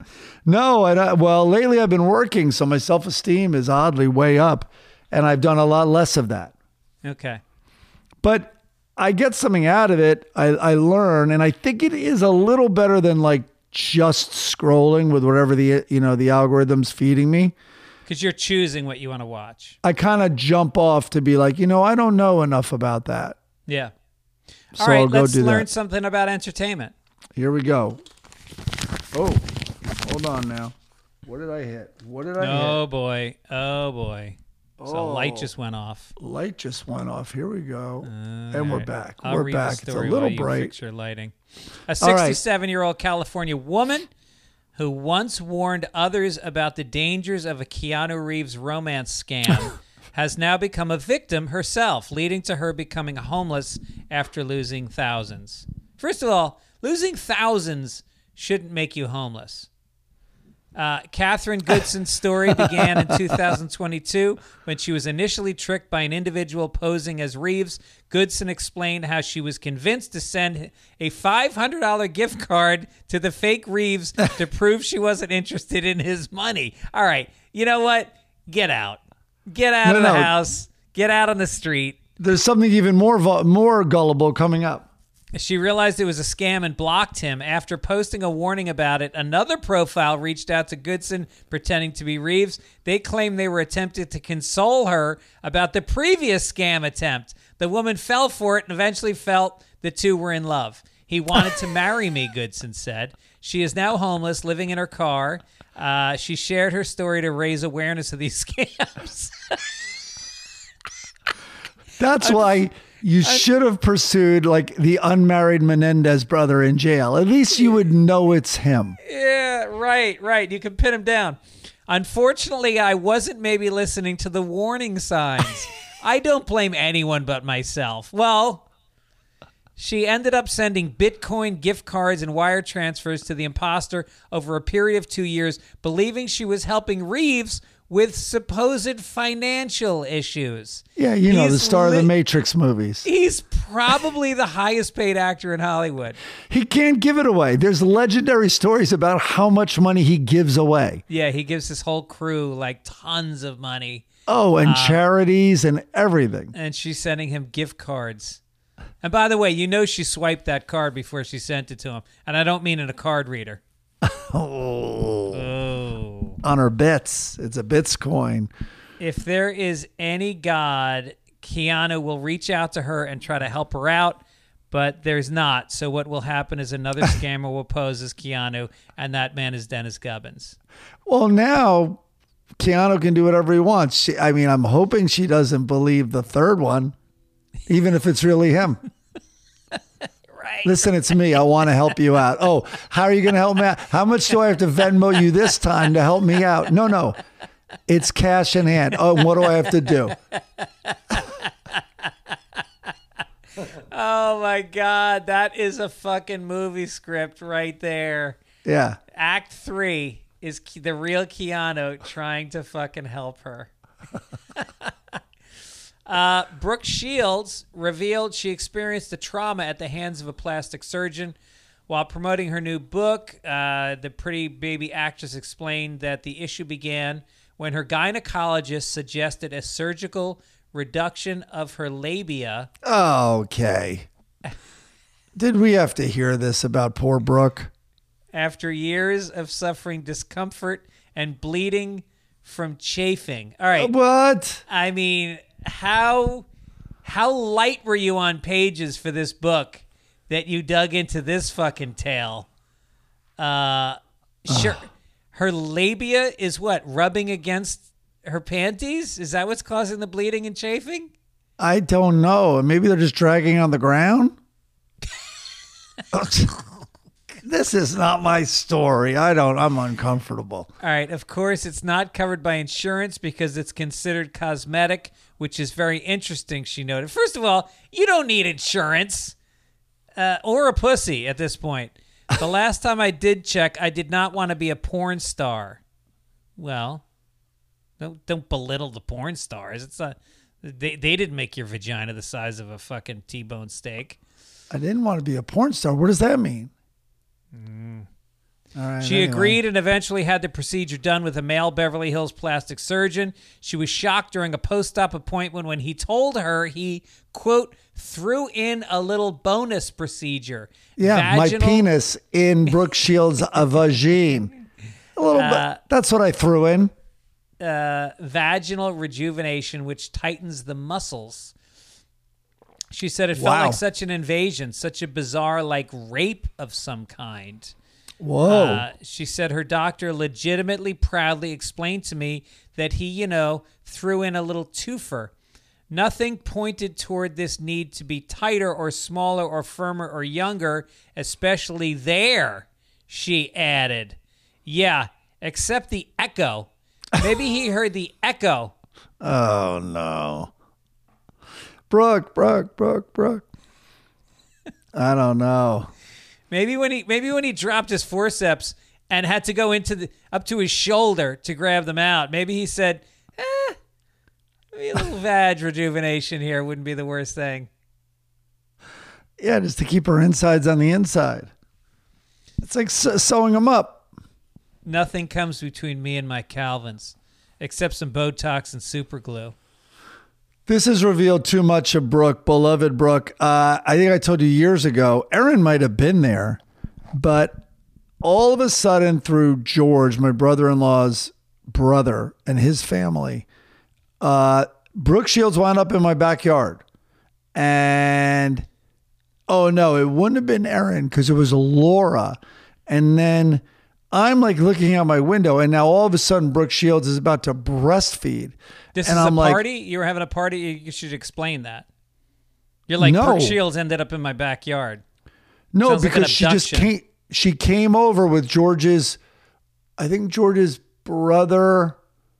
No, I don't, well, lately I've been working, so my self-esteem is oddly way up, and I've done a lot less of that. Okay. But I get something out of it. I learn, and I think it is a little better than like just scrolling with whatever the algorithm's feeding me. Because you're choosing what you want to watch. I kind of jump off to be like, I don't know enough about that. Yeah. So All right, I'll go let's do learn that. something about entertainment. Here we go. Oh, hold on now. What did I hit? Oh, boy. Oh, boy. So a light just went off. Light just went off. Here we go. And we're back. I'll We're read back. The It's a story little while bright. You fix your lighting. A All right. 67-year-old California woman who once warned others about the dangers of a Keanu Reeves romance scam has now become a victim herself, leading to her becoming homeless after losing thousands. First of all, losing thousands shouldn't make you homeless. Catherine Goodson's story began in 2022 when she was initially tricked by an individual posing as Reeves. Goodson explained how she was convinced to send a $500 gift card to the fake Reeves to prove she wasn't interested in his money. All right, you know what? Get out. Get out of the house. Get out on the street. There's something even more gullible coming up. She realized it was a scam and blocked him. After posting a warning about it, another profile reached out to Goodson pretending to be Reeves. They claimed they were attempting to console her about the previous scam attempt. The woman fell for it and eventually felt the two were in love. He wanted to marry me, Goodson said. She is now homeless, living in her car. She shared her story to raise awareness of these scams. That's why you should have pursued like the unmarried Menendez brother in jail. At least you would know it's him. Yeah, right. You can pin him down. Unfortunately, I wasn't maybe listening to the warning signs. I don't blame anyone but myself. Well, she ended up sending Bitcoin gift cards and wire transfers to the imposter over a period of 2 years, believing she was helping Reeves with supposed financial issues. Yeah, the star of the Matrix movies. He's probably the highest paid actor in Hollywood. He can't give it away. There's legendary stories about how much money he gives away. Yeah, he gives his whole crew like tons of money. Oh, and charities and everything. And she's sending him gift cards. And by the way, she swiped that card before she sent it to him. And I don't mean in a card reader. Oh. On her bits. It's a bits coin. If there is any God, Keanu will reach out to her and try to help her out, but there's not. So what will happen is another scammer will pose as Keanu, and that man is Dennis Gubbins. Well, now Keanu can do whatever he wants. I'm hoping she doesn't believe the third one, even if it's really him. Right. Listen, it's me. I want to help you out. Oh, how are you going to help me out? How much do I have to Venmo you this time to help me out? No. It's cash in hand. Oh, what do I have to do? Oh, my God. That is a fucking movie script right there. Yeah. Act 3 is the real Keanu trying to fucking help her. Brooke Shields revealed she experienced a trauma at the hands of a plastic surgeon. While promoting her new book, the pretty baby actress explained that the issue began when her gynecologist suggested a surgical reduction of her labia. Okay. Did we have to hear this about poor Brooke? After years of suffering discomfort and bleeding from chafing. All right. What? I mean, how light were you on pages for this book that you dug into this fucking tale? Sure. Her labia is what? Rubbing against her panties? Is that what's causing the bleeding and chafing? I don't know. Maybe they're just dragging on the ground? This is not my story. I'm uncomfortable. All right. Of course, it's not covered by insurance because it's considered cosmetic, which is very interesting, she noted. First of all, you don't need insurance or a pussy at this point. The last time I did check, I did not want to be a porn star. Well, don't belittle the porn stars. It's not, they didn't make your vagina the size of a fucking T-bone steak. I didn't want to be a porn star. What does that mean? She agreed and eventually had the procedure done with a male Beverly Hills plastic surgeon. She was shocked during a post-op appointment when he told her he, quote, threw in a little bonus procedure. Yeah, my penis in Brooke Shields' vagine. A little bit. That's what I threw in. Vaginal rejuvenation, which tightens the muscles. She said it felt like such an invasion, such a bizarre, like rape of some kind. Whoa. She said her doctor legitimately, proudly explained to me that he, threw in a little twofer. Nothing pointed toward this need to be tighter or smaller or firmer or younger, especially there, she added. Yeah, except the echo. Maybe he heard the echo. Oh, no. Brooke. I don't know. Maybe when he dropped his forceps and had to go up to his shoulder to grab them out, maybe he said, maybe a little vag rejuvenation here wouldn't be the worst thing. Yeah, just to keep her insides on the inside. It's like sewing them up. Nothing comes between me and my Calvins except some Botox and super glue. This has revealed too much of Brooke, beloved Brooke. I think I told you years ago, Aaron might have been there, but all of a sudden through George, my brother-in-law's brother and his family, Brooke Shields wound up in my backyard. And, oh no, it wouldn't have been Aaron because it was Laura. And then I'm like looking out my window and now all of a sudden Brooke Shields is about to breastfeed. This and is I'm a party? Like, you were having a party? You should explain that. You're like, no. Brooke Shields ended up in my backyard. No, Sounds because like she came over with George's brother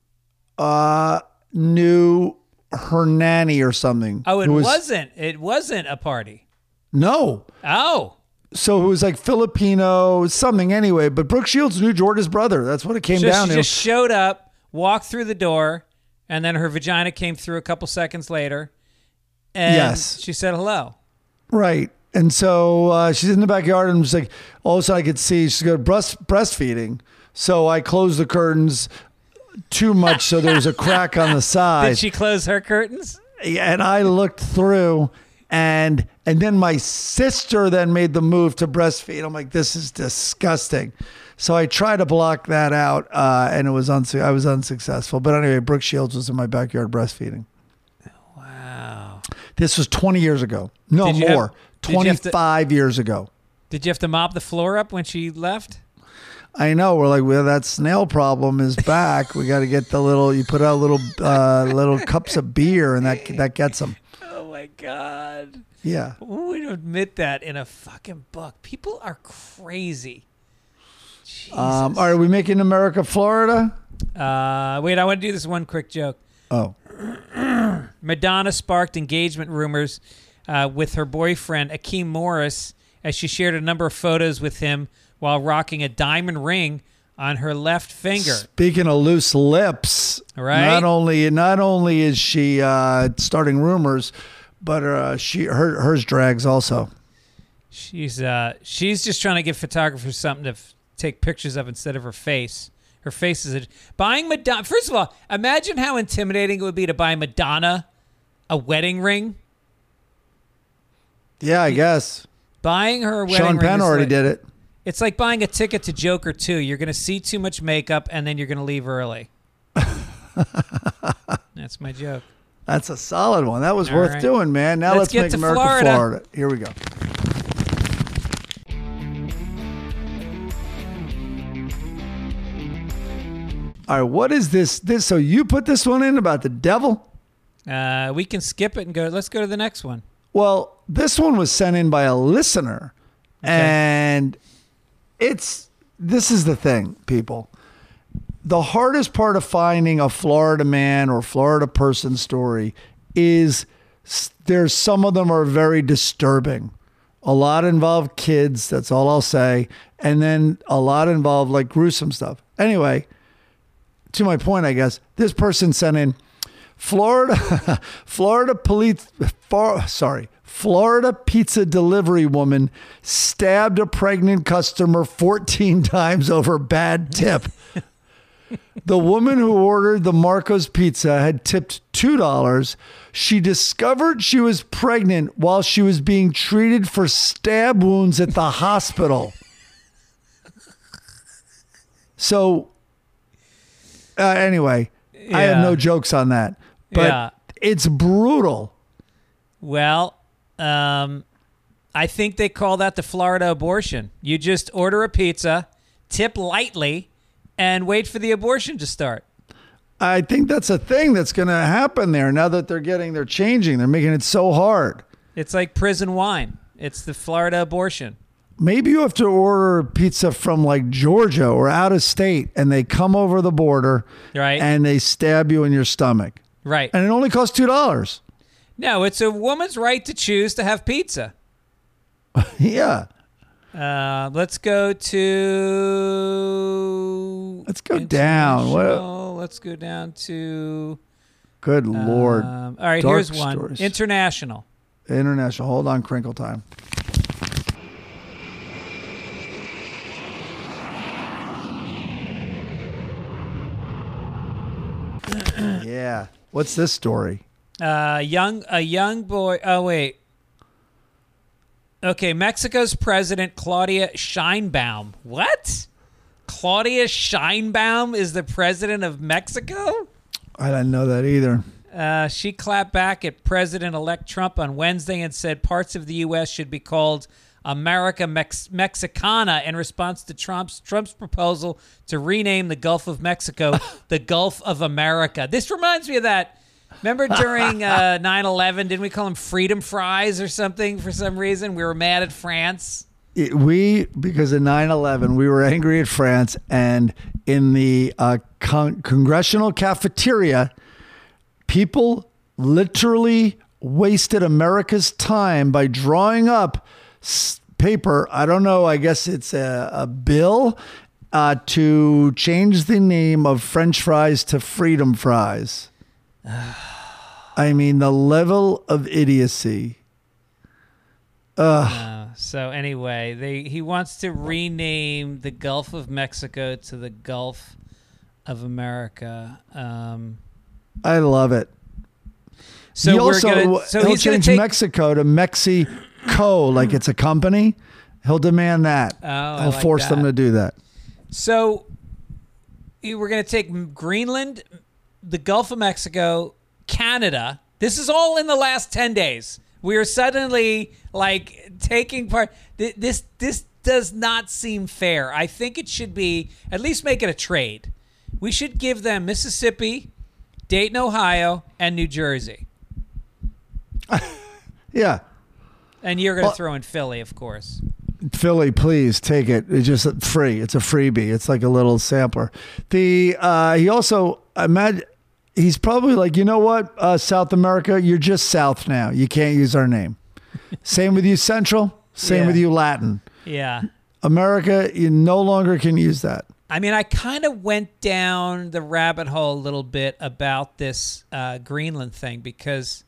knew her nanny or something. Oh, it wasn't a party. No. Oh. So it was like Filipino something anyway, but Brooke Shields knew George's brother. That's what it came down to. She just showed up, walked through the door, and then her vagina came through a couple seconds later. And yes. She said hello. Right. And so she's in the backyard and was like, all of a sudden I could see she's got breastfeeding. So I closed the curtains too much so there was a crack on the side. Did she close her curtains? Yeah, and I looked through and then my sister then made the move to breastfeed. I'm like, this is disgusting. So I tried to block that out and I was unsuccessful. But anyway, Brooke Shields was in my backyard breastfeeding. Wow. This was 20 years ago. No more. 25 years ago. Did you have to mop the floor up when she left? I know. We're like, well, that snail problem is back. We got to get you put out little cups of beer and that gets them. Oh my God. Yeah. Who would admit that in a fucking book? People are crazy. Jesus. All right, are we making America, Florida? Wait, I want to do this one quick joke. Oh. Madonna sparked engagement rumors with her boyfriend, Akeem Morris, as she shared a number of photos with him while rocking a diamond ring on her left finger. Speaking of loose lips, right? Not only is she starting rumors, but hers drags also. She's just trying to give photographers something to take pictures of instead of her face. Her face is buying Madonna. First of all, imagine how intimidating it would be to buy Madonna a wedding ring. Yeah, I guess. Buying her a wedding Sean ring. Penn already did it. It's like buying a ticket to Joker 2. You're going to see too much makeup and then you're going to leave early. That's my joke. That's a solid one. That was worth doing, man. Now let's get make to America, Florida. Here we go. All right, what is this? So you put this one in about the devil? We can skip it and go. Let's go to the next one. Well, this one was sent in by a listener, and this is the thing, people. The hardest part of finding a Florida man or Florida person story is some of them are very disturbing. A lot involve kids, that's all I'll say, and then a lot involve like gruesome stuff. Anyway, to my point, I guess, this person sent in, Florida pizza delivery woman stabbed a pregnant customer 14 times over bad tip. The woman who ordered the Marco's pizza had tipped $2. She discovered she was pregnant while she was being treated for stab wounds at the hospital. So, anyway, I have no jokes on that. But it's brutal. Well, I think they call that the Florida abortion. You just order a pizza, tip lightly, and wait for the abortion to start. I think that's a thing that's going to happen there now that they're changing. They're making it so hard. It's like prison wine. It's the Florida abortion. Maybe you have to order pizza from like Georgia or out of state, and they come over the border, right, and they stab you in your stomach. Right. And it only costs $2. No, it's a woman's right to choose to have pizza. Yeah. Let's go down. Let's go down to... Good Lord. All right, Dark here's one. stories. International. Hold on, crinkle time. Yeah. What's this story? A young boy. Oh, wait. Okay, Mexico's president, Claudia Sheinbaum. What? Claudia Sheinbaum is the president of Mexico? I didn't know that either. She clapped back at President-elect Trump on Wednesday and said parts of the U.S. should be called America Mexicana in response to Trump's proposal to rename the Gulf of Mexico the Gulf of America. This reminds me of that. Remember during 9/11, didn't we call them freedom fries or something for some reason? We were mad at France. Because of 9/11, we were angry at France, and in the congressional cafeteria, people literally wasted America's time by drawing up paper. I don't know. I guess it's a bill to change the name of French fries to freedom fries. I mean, the level of idiocy. So anyway, he wants to rename the Gulf of Mexico to the Gulf of America. I love it. So he's going to change Mexico to Mexico, like it's a company. He'll demand that. He'll force them to do that. So we're going to take Greenland, the Gulf of Mexico, Canada. This is all in the last 10 days. We are suddenly like taking part. This does not seem fair. I think it should be, at least make it a trade. We should give them Mississippi, Dayton, Ohio, and New Jersey. Yeah. And you're going to throw in Philly, of course. Philly, please take it. It's just free. It's a freebie. It's like a little sampler. He also, imagine, he's probably like, you know what, South America, you're just South now. You can't use our name. Same with you, Central. Same with you, Latin. Yeah. America, you no longer can use that. I mean, I kind of went down the rabbit hole a little bit about this Greenland thing because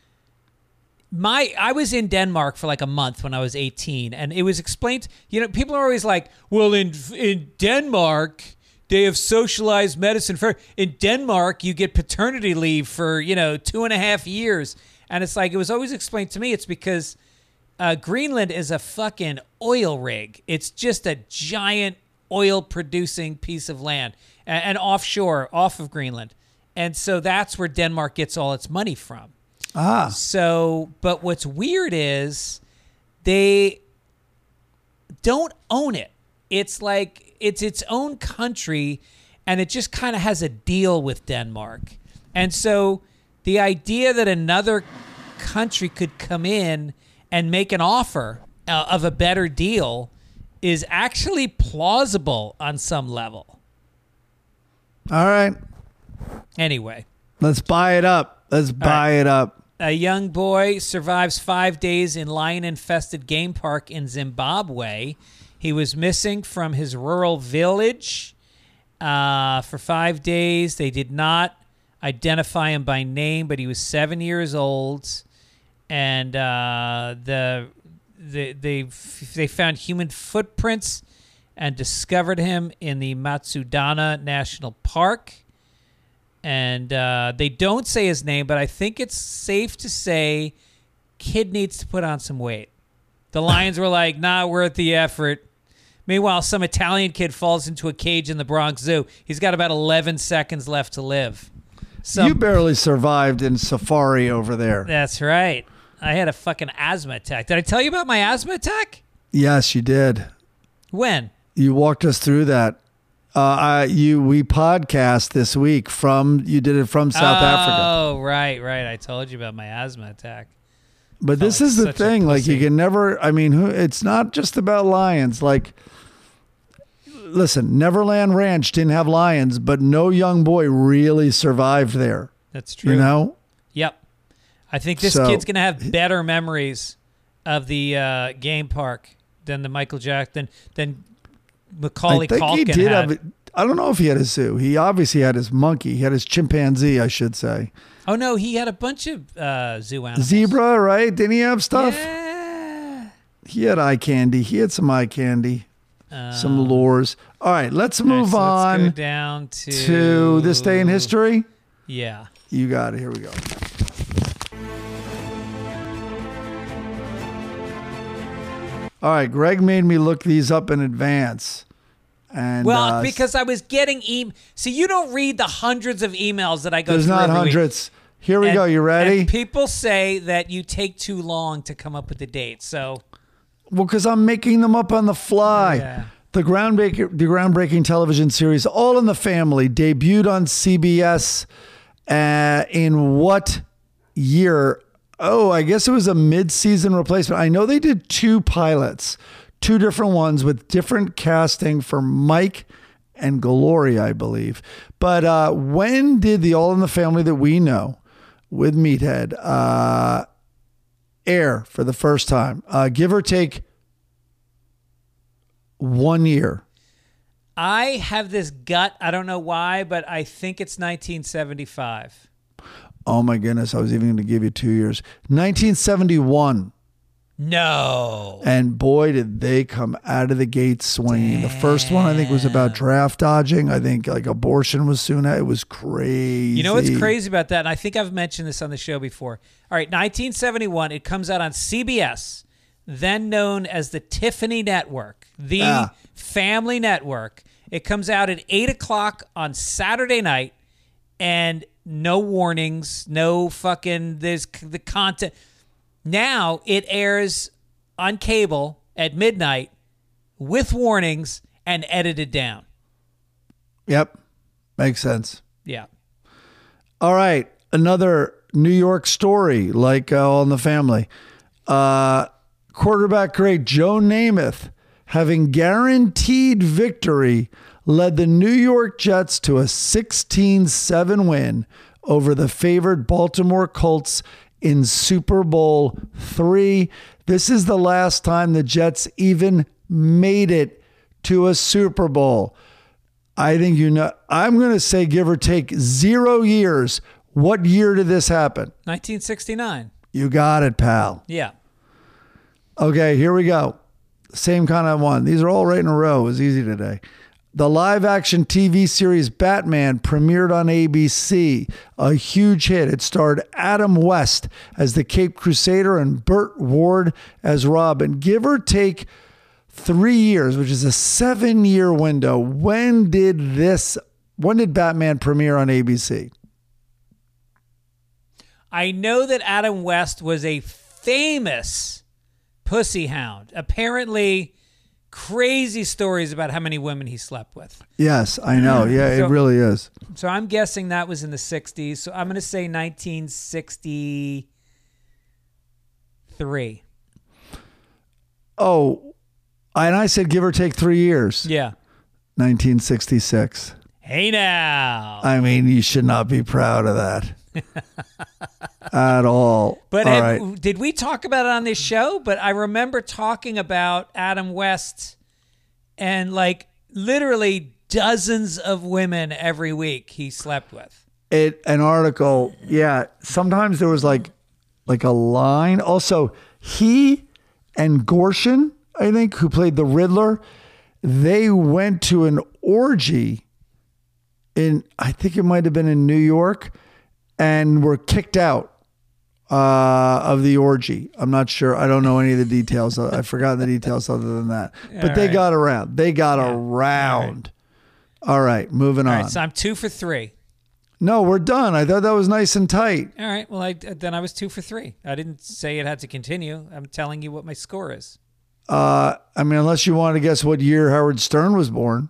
I was in Denmark for like a month when I was 18, and it was explained, people are always like, well, in Denmark, they have socialized medicine. In Denmark, you get paternity leave for, 2.5 years. And it's like, it was always explained to me, it's because Greenland is a fucking oil rig. It's just a giant oil-producing piece of land and offshore, off of Greenland. And so that's where Denmark gets all its money from. But what's weird is they don't own it. It's like it's its own country, and it just kind of has a deal with Denmark. And so the idea that another country could come in and make an offer of a better deal is actually plausible on some level. All right. Anyway. Let's buy it up. It up. A young boy survives 5 days in lion-infested game park in Zimbabwe. He was missing from his rural village for 5 days. They did not identify him by name, but he was 7 years old, and they found human footprints and discovered him in the Matsudana National Park. And they don't say his name, but I think it's safe to say kid needs to put on some weight. The Lions were like, nah, worth the effort. Meanwhile, some Italian kid falls into a cage in the Bronx Zoo. He's got about 11 seconds left to live. You barely survived in safari over there. That's right. I had a fucking asthma attack. Did I tell you about my asthma attack? Yes, you did. When? You walked us through that. We podcast this week you did it from South Africa. Oh, right. I told you about my asthma attack. But this is the thing, like you can never, it's not just about lions. Like, listen, Neverland Ranch didn't have lions, but no young boy really survived there. That's true. You know? Yep. I think this kid's going to have better memories of the game park than the Michael Jackson, than Macaulay Culkin had. I don't know if he had a zoo. He obviously had his monkey. He had his chimpanzee, I should say. Oh, no, he had a bunch of zoo animals. Zebra, right? Didn't he have stuff? Yeah. He had eye candy. He had some eye candy. Some lures. All right, let's move on. Let's go down to this day in history. Yeah. You got it. Here we go. All right, Greg made me look these up in advance. And because I was getting See, you don't read the hundreds of emails that I go through. There's not hundreds. Here we go. You ready? And people say that you take too long to come up with the date. So, well, because I'm making them up on the fly. Yeah. The groundbreaking television series All in the Family debuted on CBS in what year? Oh, I guess it was a mid-season replacement. I know they did 2 pilots, 2 different ones with different casting for Mike and Gloria, I believe. But when did the All in the Family that we know with Meathead air for the first time? Give or take 1 year. I have this gut. I don't know why, but I think it's 1975. Oh my goodness. I was even going to give you 2 years. 1971. No. And boy, did they come out of the gate swinging. The first one, I think, was about draft dodging. I think like abortion was soon. It was crazy. You know what's crazy about that? And I think I've mentioned this on the show before. All right, 1971. It comes out on CBS, then known as the Tiffany Network, the family network. It comes out at 8 o'clock on Saturday night, and no warnings, no fucking, there's the content. Now it airs on cable at midnight with warnings and edited down. Yep. Makes sense. Yeah. All right. Another New York story like All in the Family. Quarterback great Joe Namath, having guaranteed victory, led the New York Jets to a 16-7 win over the favored Baltimore Colts in Super Bowl III. This is the last time the Jets even made it to a Super Bowl. I think I'm going to say give or take 0 years. What year did this happen? 1969. You got it, pal. Yeah. Okay, here we go. Same kind of one. These are all right in a row. It was easy today. The live-action TV series Batman premiered on ABC. A huge hit. It starred Adam West as the Caped Crusader and Burt Ward as Robin. Give or take 3 years, which is a 7-year window. When did Batman premiere on ABC? I know that Adam West was a famous pussy hound. Apparently, crazy stories about how many women he slept with. Yes, I know. Yeah, it really is. So I'm guessing that was in the 60s. So I'm going to say 1963. Oh, and I said give or take 3 years. Yeah. 1966. Hey now. I mean, you should not be proud of that. At all. But did we talk about it on this show? But I remember talking about Adam West and like literally dozens of women every week he slept with. an article. Yeah, sometimes there was like a line. Also, he and Gorshin, I think, who played the Riddler, they went to an orgy I think it might have been in New York, and were kicked out of the orgy. I'm not sure. I don't know any of the details. I've forgotten the details other than that. But they got around. They got around. All right, moving on. All right, so I'm 2 for 3. No, we're done. I thought that was nice and tight. All right, well, then I was 2 for 3. I didn't say it had to continue. I'm telling you what my score is. I mean, unless you want to guess what year Howard Stern was born.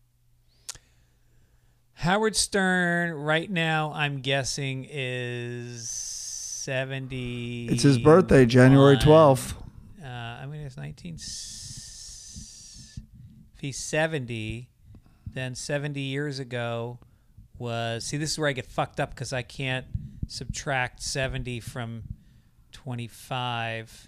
Howard Stern, right now, I'm guessing is 70. It's his birthday, January 12th. I mean, it's 19. If he's 70, then 70 years ago was. See, this is where I get fucked up because I can't subtract 70 from 25.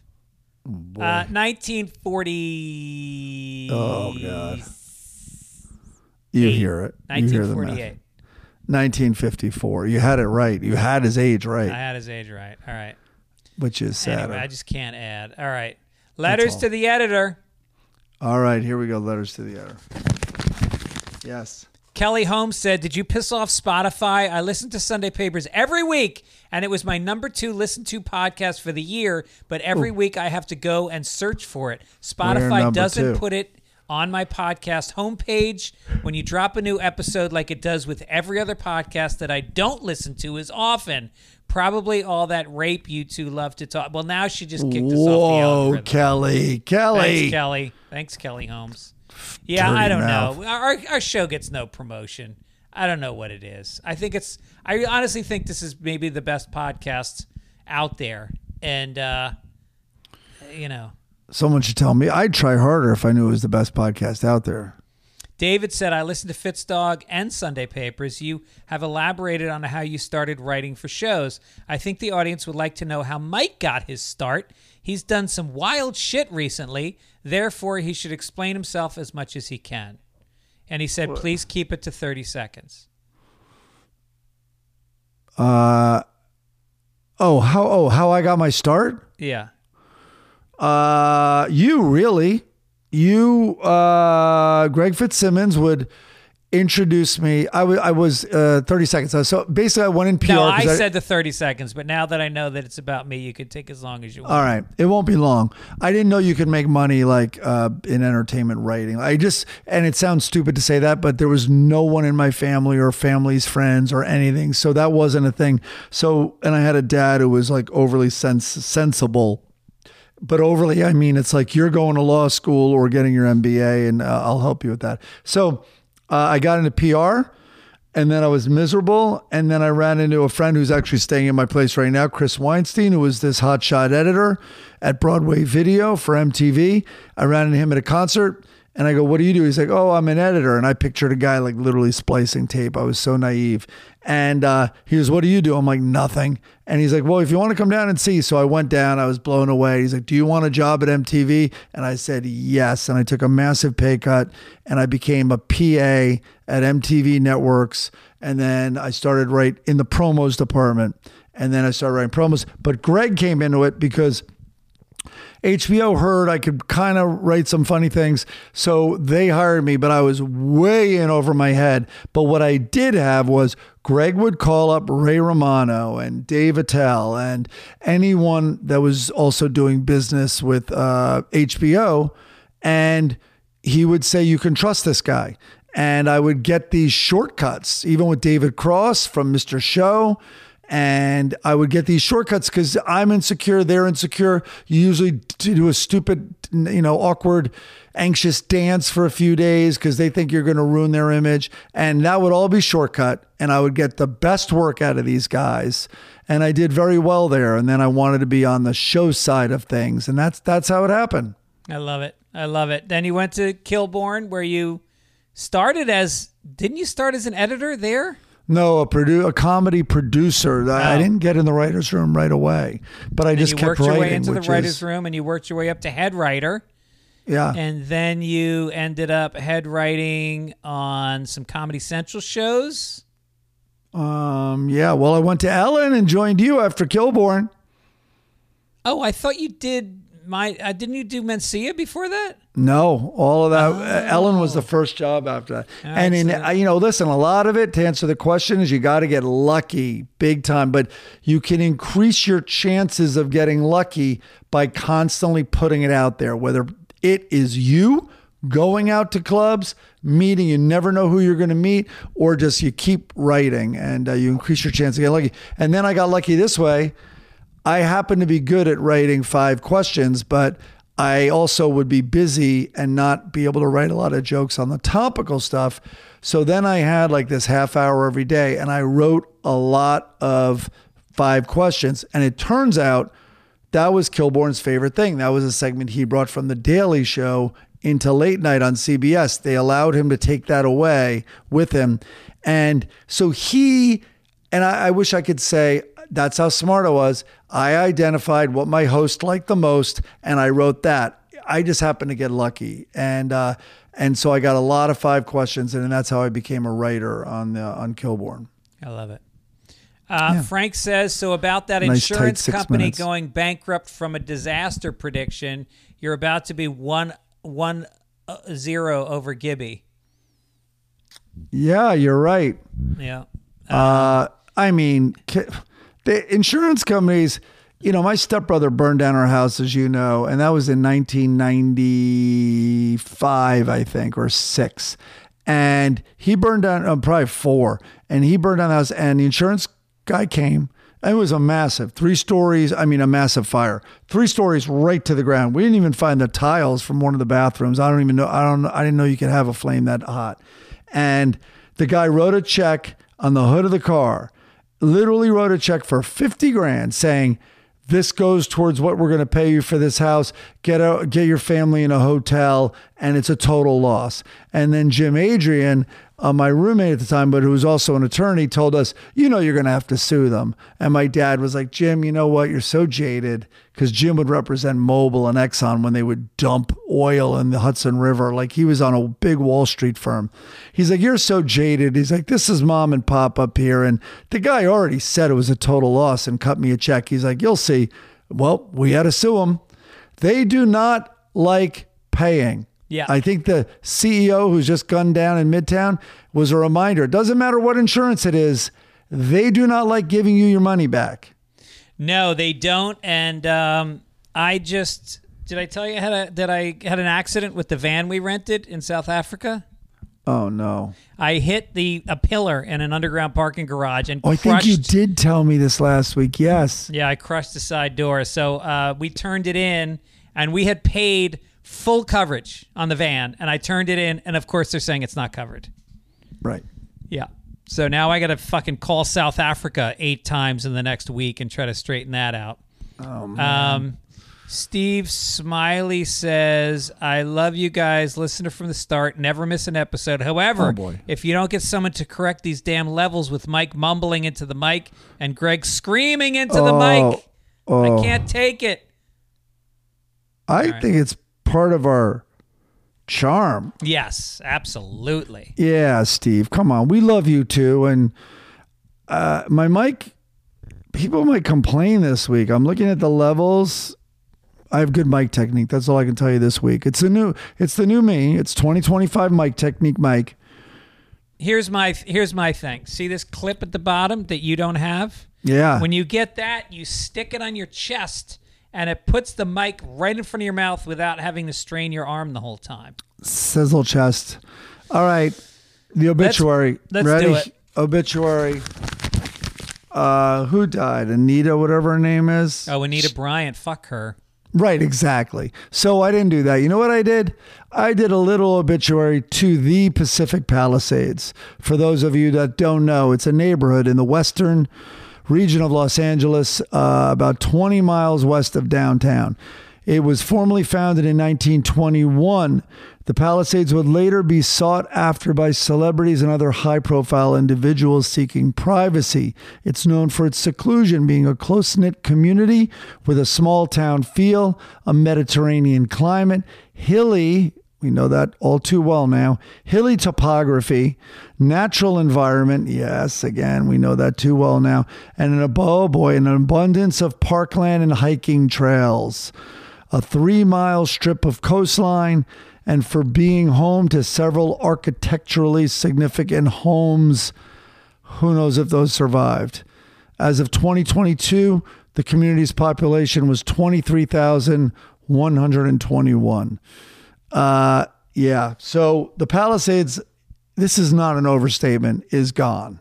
1940. Oh, God. You hear it. 1948. 1954. You had it right. You had his age right. I had his age right. All right. Which is sad. Anyway, I just can't add. All right. Letters to the editor. All right. Here we go. Letters to the editor. Yes. Kelly Holmes said, did you piss off Spotify? I listen to Sunday Papers every week, and it was my number 2 listen to podcast for the year, but every week I have to go and search for it. Spotify doesn't put it on my podcast homepage when you drop a new episode like it does with every other podcast that I don't listen to as often. Probably all that rape you two love to talk. Well, now she just kicked us off the algorithm. Whoa, Kelly. Thanks, Kelly. Thanks, Kelly Holmes. Yeah, Dirty I don't mouth. know. Our show gets no promotion. I don't know what it is. I honestly think this is maybe the best podcast out there. And, Someone should tell me. I'd try harder if I knew it was the best podcast out there. David said, I listened to Fitzdog and Sunday Papers. You have elaborated on how you started writing for shows. I think the audience would like to know how Mike got his start. He's done some wild shit recently. Therefore, he should explain himself as much as he can. And he said, please keep it to 30 seconds. How I got my start? Yeah. Greg Fitzsimmons would introduce me. I was 30 seconds. So basically I went in PR. No, I said the 30 seconds, but now that I know that it's about me, you can take as long as you want. All right. It won't be long. I didn't know you could make money like in entertainment writing. And it sounds stupid to say that, but there was no one in my family or family's friends or anything. So that wasn't a thing. So, and I had a dad who was like overly sensible. But overly, I mean, it's like you're going to law school or getting your MBA, and I'll help you with that. So I got into PR, and then I was miserable. And then I ran into a friend who's actually staying in my place right now, Chris Weinstein, who was this hotshot editor at Broadway Video for MTV. I ran into him at a concert, and I go, what do you do? He's like, oh, I'm an editor. And I pictured a guy like literally splicing tape. I was so naive. And he goes, what do you do? I'm like, nothing. And he's like, well, if you want to come down and see. So I went down. I was blown away. He's like, do you want a job at MTV? And I said, yes. And I took a massive pay cut, and I became a PA at MTV Networks. And then I started right in the promos department. And then I started writing promos. But Greg came into it because HBO heard I could kind of write some funny things, so they hired me, but I was way in over my head. But what I did have was Greg would call up Ray Romano and Dave Attell and anyone that was also doing business with HBO, and he would say, you can trust this guy. And I would get these shortcuts, even with David Cross from Mr. Show. And I would get these shortcuts because I'm insecure, they're insecure. You usually do a stupid, awkward, anxious dance for a few days because they think you're going to ruin their image. And that would all be shortcut. And I would get the best work out of these guys. And I did very well there. And then I wanted to be on the show side of things. And that's how it happened. I love it. Then you went to Kilborn, where you started didn't you start as an editor there? No, a comedy producer. Oh. I didn't get in the writer's room right away, but I just kept writing. You worked your way into the writer's room, and you worked your way up to head writer. Yeah. And then you ended up head writing on some Comedy Central shows. Yeah, well, I went to Ellen and joined you after Kilborn. Oh, I thought you did didn't you do Mencia before that? No, all of that. Ellen was the first job after that. And listen, a lot of it, to answer the question, is you got to get lucky big time, but you can increase your chances of getting lucky by constantly putting it out there, whether it is you going out to clubs, meeting, you never know who you're going to meet, or just you keep writing and you increase your chance of getting lucky. And then I got lucky this way. I happen to be good at writing 5 questions, but I also would be busy and not be able to write a lot of jokes on the topical stuff. So then I had like this half hour every day and I wrote a lot of 5 questions. And it turns out that was Kilborn's favorite thing. That was a segment he brought from The Daily Show into late night on CBS. They allowed him to take that away with him. And so I wish I could say, that's how smart I was. I identified what my host liked the most, and I wrote that. I just happened to get lucky, and so I got a lot of 5 questions, and that's how I became a writer on Kilborn. I love it. Frank says, so about that insurance company going bankrupt from a disaster prediction, you're about to be 1-0 over Gibby. Yeah, you're right. Yeah. I mean, the insurance companies, my stepbrother burned down our house, as you know, and that was in 1995, I think, or 6. And he burned down, probably 4. And he burned down the house, and the insurance guy came. And it was a massive 3 stories. I mean, a massive fire. 3 stories right to the ground. We didn't even find the tiles from one of the bathrooms. I didn't know you could have a flame that hot. And the guy wrote a check on the hood of the car. Literally wrote a check for $50,000 saying, this goes towards what we're going to pay you for this house. Get your family in a hotel, and it's a total loss. And then Jim Adrian, my roommate at the time, but who was also an attorney, told us, you're going to have to sue them. And my dad was like, Jim, you know what? You're so jaded, because Jim would represent Mobil and Exxon when they would dump oil in the Hudson River. Like, he was on a big Wall Street firm. He's like, you're so jaded. He's like, this is mom and pop up here. And the guy already said it was a total loss and cut me a check. He's like, you'll see. Well, we had to sue them. They do not like paying. Yeah. I think the CEO who's just gunned down in Midtown was a reminder. It doesn't matter what insurance it is. They do not like giving you your money back. No, they don't. And did I tell you that I had an accident with the van we rented in South Africa? Oh, no. I hit a pillar in an underground parking garage and crushed. I think you did tell me this last week. Yes. Yeah, I crushed the side door. So we turned it in, and we had paid full coverage on the van, and I turned it in, and of course they're saying it's not covered. Right. Yeah. So now I got to fucking call South Africa 8 times in the next week and try to straighten that out. Oh, man. Steve Smiley says, I love you guys. Listen to from the start. Never miss an episode. However, if you don't get someone to correct these damn levels with Mike mumbling into the mic and Greg screaming into the mic, I can't take it. I think it's part of our charm. Yes, absolutely. Yeah, Steve, come on. We love you too. And my mic, people might complain this week. I'm looking at the levels. I have good mic technique. That's all I can tell you this week. It's the new me. It's 2025 mic technique, Mike. Here's my thing. See this clip at the bottom that you don't have? Yeah. When you get that, you stick it on your chest, and it puts the mic right in front of your mouth without having to strain your arm the whole time. Sizzle chest. All right. The obituary. Let's Ready? do it. Obituary. Who died? Anita, whatever her name is. Oh, Anita Bryant. Fuck her. Right, exactly. So I didn't do that. You know what I did? I did a little obituary to the Pacific Palisades. For those of you that don't know, it's a neighborhood in the western region of Los Angeles, about 20 miles west of downtown. It was formally founded in 1921. The Palisades would later be sought after by celebrities and other high-profile individuals seeking privacy. It's known for its seclusion, being a close-knit community with a small-town feel, a Mediterranean climate, hilly We know that all too well now. Hilly topography, natural environment. Yes, again, we know that too well now. And an abundance of parkland and hiking trails. A 3-mile strip of coastline, and for being home to several architecturally significant homes. Who knows if those survived? As of 2022, the community's population was 23,121. Yeah. So the Palisades, this is not an overstatement, is gone.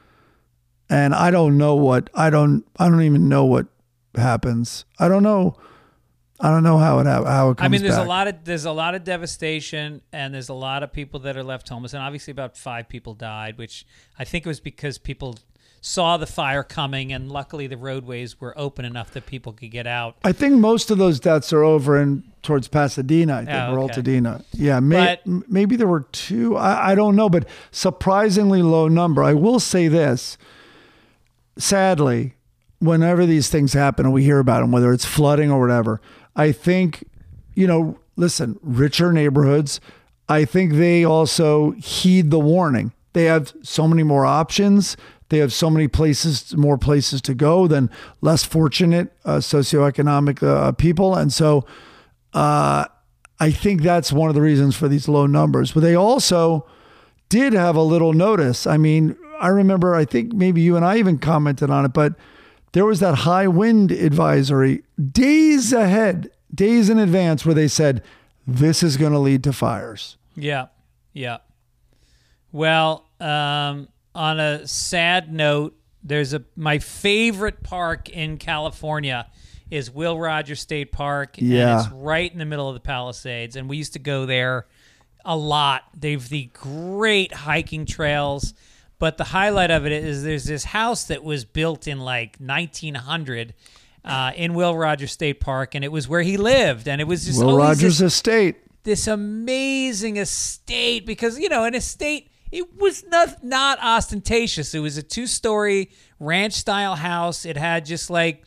And I don't even know what happens. I don't know how it comes back. I mean, there's a lot of devastation, and there's a lot of people that are left homeless, and obviously about 5 people died, which I think it was because people saw the fire coming, and luckily the roadways were open enough that people could get out. I think most of those deaths are over towards Pasadena, I think, or Altadena. Yeah, maybe there were 2. I don't know, but surprisingly low number. I will say this. Sadly, whenever these things happen and we hear about them, whether it's flooding or whatever, I think, listen, richer neighborhoods, I think they also heed the warning. They have so many more options. They have so many more places to go than less fortunate socioeconomic people. And so I think that's one of the reasons for these low numbers. But they also did have a little notice. I mean, I remember, I think maybe you and I even commented on it, but there was that high wind advisory days in advance where they said, this is going to lead to fires. Yeah. Yeah. Well, on a sad note, my favorite park in California is Will Rogers State Park. Yeah. And it's right in the middle of the Palisades. And we used to go there a lot. They've the great hiking trails. But the highlight of it is there's this house that was built in like 1900 in Will Rogers State Park. And it was where he lived. And it was just Will Rogers Estate. This amazing estate because, an estate... It was not ostentatious. It was a 2-story ranch-style house. It had just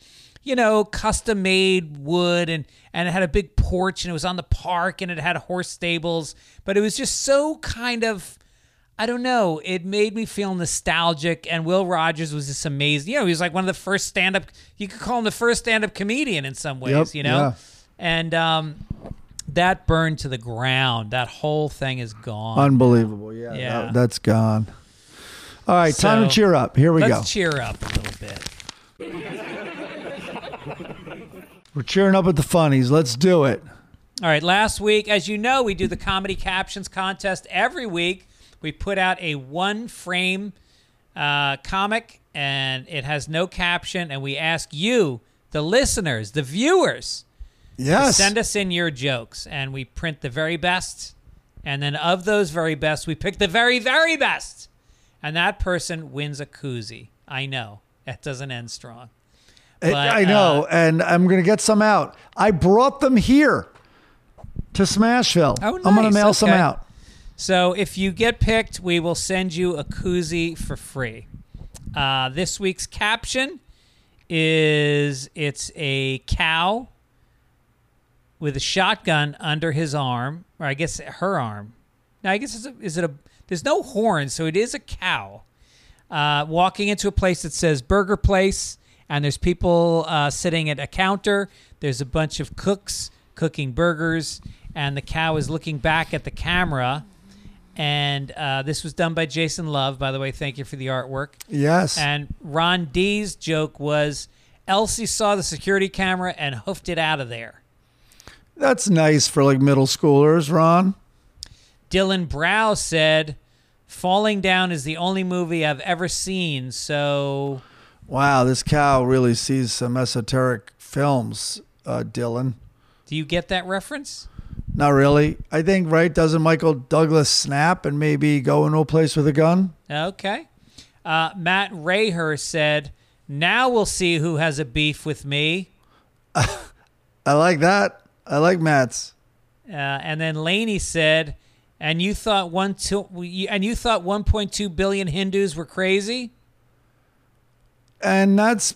custom-made wood, and it had a big porch, and it was on the park, and it had horse stables. But it was just so kind of, I don't know, it made me feel nostalgic, and Will Rogers was just amazing. He was like one of the first stand-up, you could call him the first stand-up comedian in some ways, Yeah. And that burned to the ground. That whole thing is gone. Unbelievable. Yeah. That's gone. All right. Time to cheer up. Here we go. Let's cheer up a little bit. We're cheering up at the funnies. Let's do it. All right. Last week, as you know, we do the comedy captions contest every week. We put out a 1-frame comic, and it has no caption. And we ask you, the listeners, the viewers, yes, send us in your jokes, and we print the very best. And then of those very best, we pick the very, very best. And that person wins a koozie. I know. That doesn't end strong. But, I know, and I'm going to get some out. I brought them here to Smashville. Oh, nice. I'm going to mail some out. So if you get picked, we will send you a koozie for free. This week's caption is it's a cow with a shotgun under his arm, or I guess her arm. Now, I guess there's no horn, so it is a cow walking into a place that says Burger Place, and there's people sitting at a counter. There's a bunch of cooks cooking burgers, and the cow is looking back at the camera. And this was done by Jason Love, by the way. Thank you for the artwork. Yes. And Ron D's joke was Elsie saw the security camera and hoofed it out of there. That's nice for middle schoolers, Ron. Dylan Brow said, Falling Down is the only movie I've ever seen, so... Wow, this cow really sees some esoteric films, Dylan. Do you get that reference? Not really. I think, right, doesn't Michael Douglas snap and maybe go into a place with a gun? Okay. Matt Raher said, now we'll see who has a beef with me. I like that. I like Matt's. And then Laney said, and you thought 1.2 billion Hindus were crazy? And that's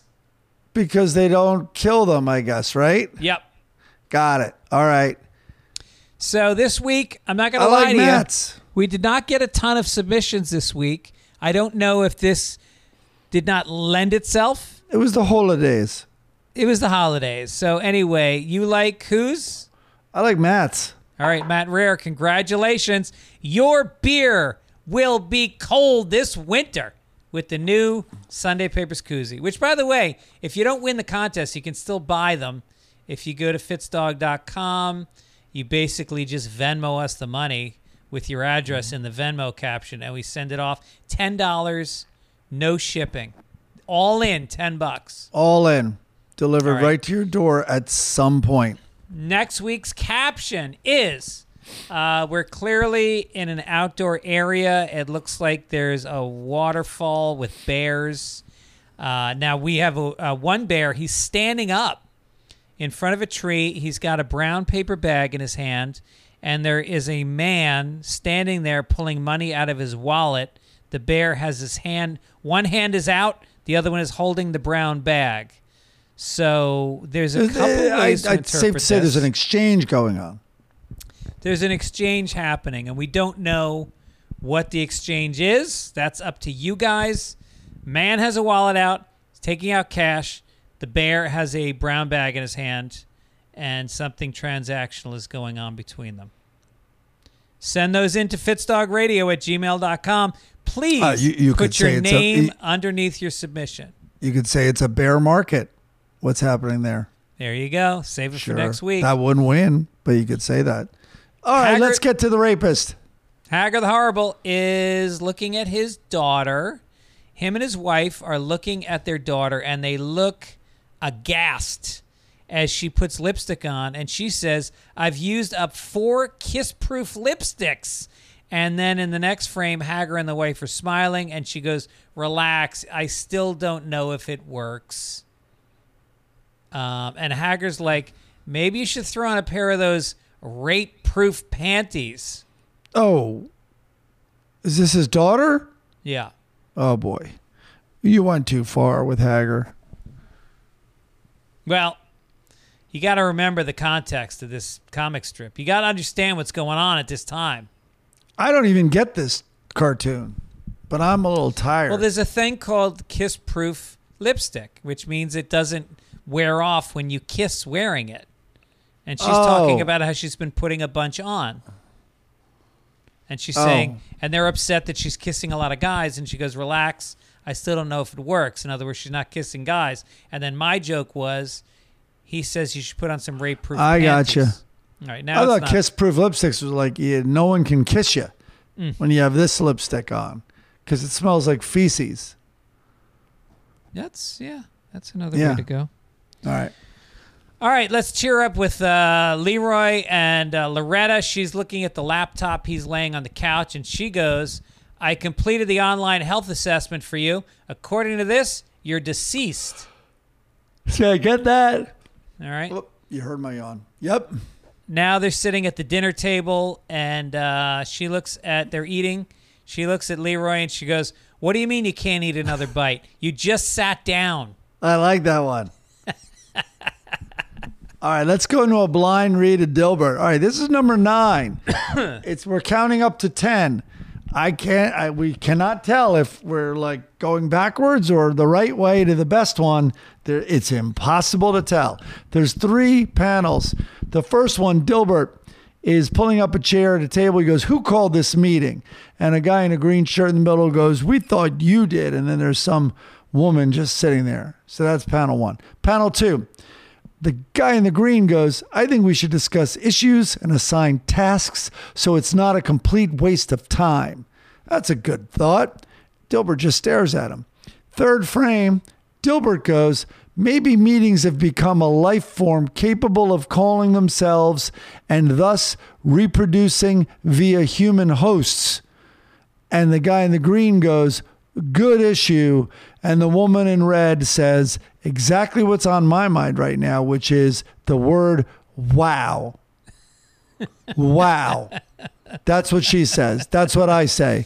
because they don't kill them, I guess, right? Yep. Got it. All right. So this week, I'm not going I to lie like to Matt's. you. We did not get a ton of submissions this week. I don't know if this did not lend itself. It was the holidays. It was the holidays. So anyway, you like whose? I like Matt's. All right, Matt Rare, congratulations. Your beer will be cold this winter with the new Sunday Papers koozie, which, by the way, if you don't win the contest, you can still buy them. If you go to fitzdog.com, you basically just Venmo us the money with your address in the Venmo caption, and we send it off. $10, no shipping. All in, $10. All in. Delivered All right. right to your door at some point. Next week's caption is we're clearly in an outdoor area. It looks like there's a waterfall with bears. Now we have one bear. He's standing up in front of a tree. He's got a brown paper bag in his hand, and there is a man standing there pulling money out of his wallet. The bear has his hand. One hand is out. The other one is holding the brown bag. So there's a couple ways to I'd interpret safe to say this. there's an exchange going on. There's an exchange happening, and we don't know what the exchange is. That's up to you guys. Man has a wallet out. He's taking out cash. The bear has a brown bag in his hand, and something transactional is going on between them. Send those into fitzdog@gmail.com. Please you could put your say it's name underneath your submission. You could say it's a bear market. What's happening there? There you go. Save it Sure. for next week. That wouldn't win, but you could say that. All right, Haggard- let's get to the rapist. Hagar the Horrible is looking at his daughter. Him and his wife are looking at their daughter, and they look aghast as she puts lipstick on, and she says, I've used up 4 kiss-proof lipsticks. And then in the next frame, Hagar and the wife are smiling, and she goes, relax, I still don't know if it works. And Hagar's like, maybe you should throw on a pair of those rape-proof panties. Oh, is this his daughter? Yeah. Oh, boy. You went too far with Hagar. Well, you got to remember the context of this comic strip. You got to understand what's going on at this time. I don't even get this cartoon, but I'm a little tired. Well, there's a thing called kiss-proof lipstick, which means it doesn't wear off when you kiss wearing it. And she's talking about how she's been putting a bunch on. And she's saying, and they're upset that she's kissing a lot of guys, and she goes, relax, I still don't know if it works. In other words, she's not kissing guys. And then my joke was, he says you should put on some rape-proof panties. gotcha. All right, now I it's thought not. kiss-proof lipsticks was like, no one can kiss you when you have this lipstick on because it smells like feces. That's another Yeah. way to go. All right. All right, let's cheer up with Leroy and Loretta. She's looking at the laptop. He's laying on the couch, and she goes, I completed the online health assessment for you. According to this, you're deceased. See, I get that. All right. Oh, you heard my yawn. Yep. Now they're sitting at the dinner table, and they're eating. She looks at Leroy, and she goes, what do you mean you can't eat another bite? You just sat down. I like that one. All right, let's go into a blind read of Dilbert. All right, this is number 9. We're counting up to 10. We cannot tell if we're like going backwards or the right way to the best one. It's impossible to tell. There's 3 panels. The first one, Dilbert is pulling up a chair at a table. He goes, who called this meeting? And a guy in a green shirt in the middle goes, we thought you did. And then there's some woman just sitting there. So that's panel 1. Panel 2. The guy in the green goes, I think we should discuss issues and assign tasks so it's not a complete waste of time. That's a good thought. Dilbert just stares at him. Third frame, Dilbert goes, maybe meetings have become a life form capable of calling themselves and thus reproducing via human hosts. And the guy in the green goes, good issue. And the woman in red says exactly what's on my mind right now, which is the word wow. Wow. That's what she says. That's what I say.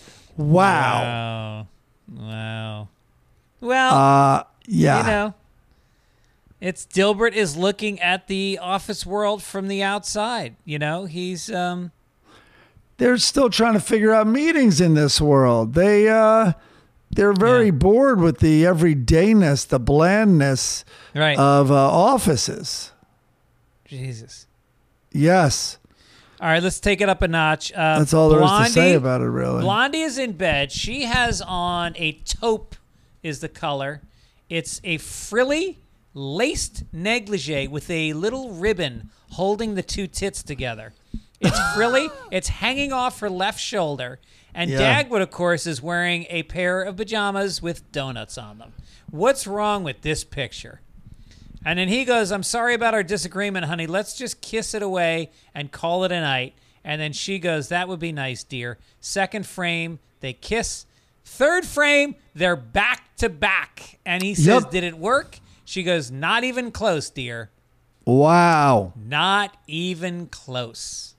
Wow. Wow. Well, Yeah. you know, It's Dilbert is looking at the office world from the outside. You know, he's They're still trying to figure out meetings in this world. They're very bored with the everydayness, the blandness of offices. Jesus. Yes. All right, let's take it up a notch. That's all there is to say about it, really. Blondie is in bed. She has on a taupe is the color. It's a frilly, laced negligee with a little ribbon holding the two tits together. It's frilly. It's hanging off her left shoulder. And Dagwood, of course, is wearing a pair of pajamas with donuts on them. What's wrong with this picture? And then he goes, I'm sorry about our disagreement, honey. Let's just kiss it away and call it a night. And then she goes, that would be nice, dear. Second frame, they kiss. Third frame, they're back to back. And he says, did it work? She goes, not even close, dear. Wow. Not even close.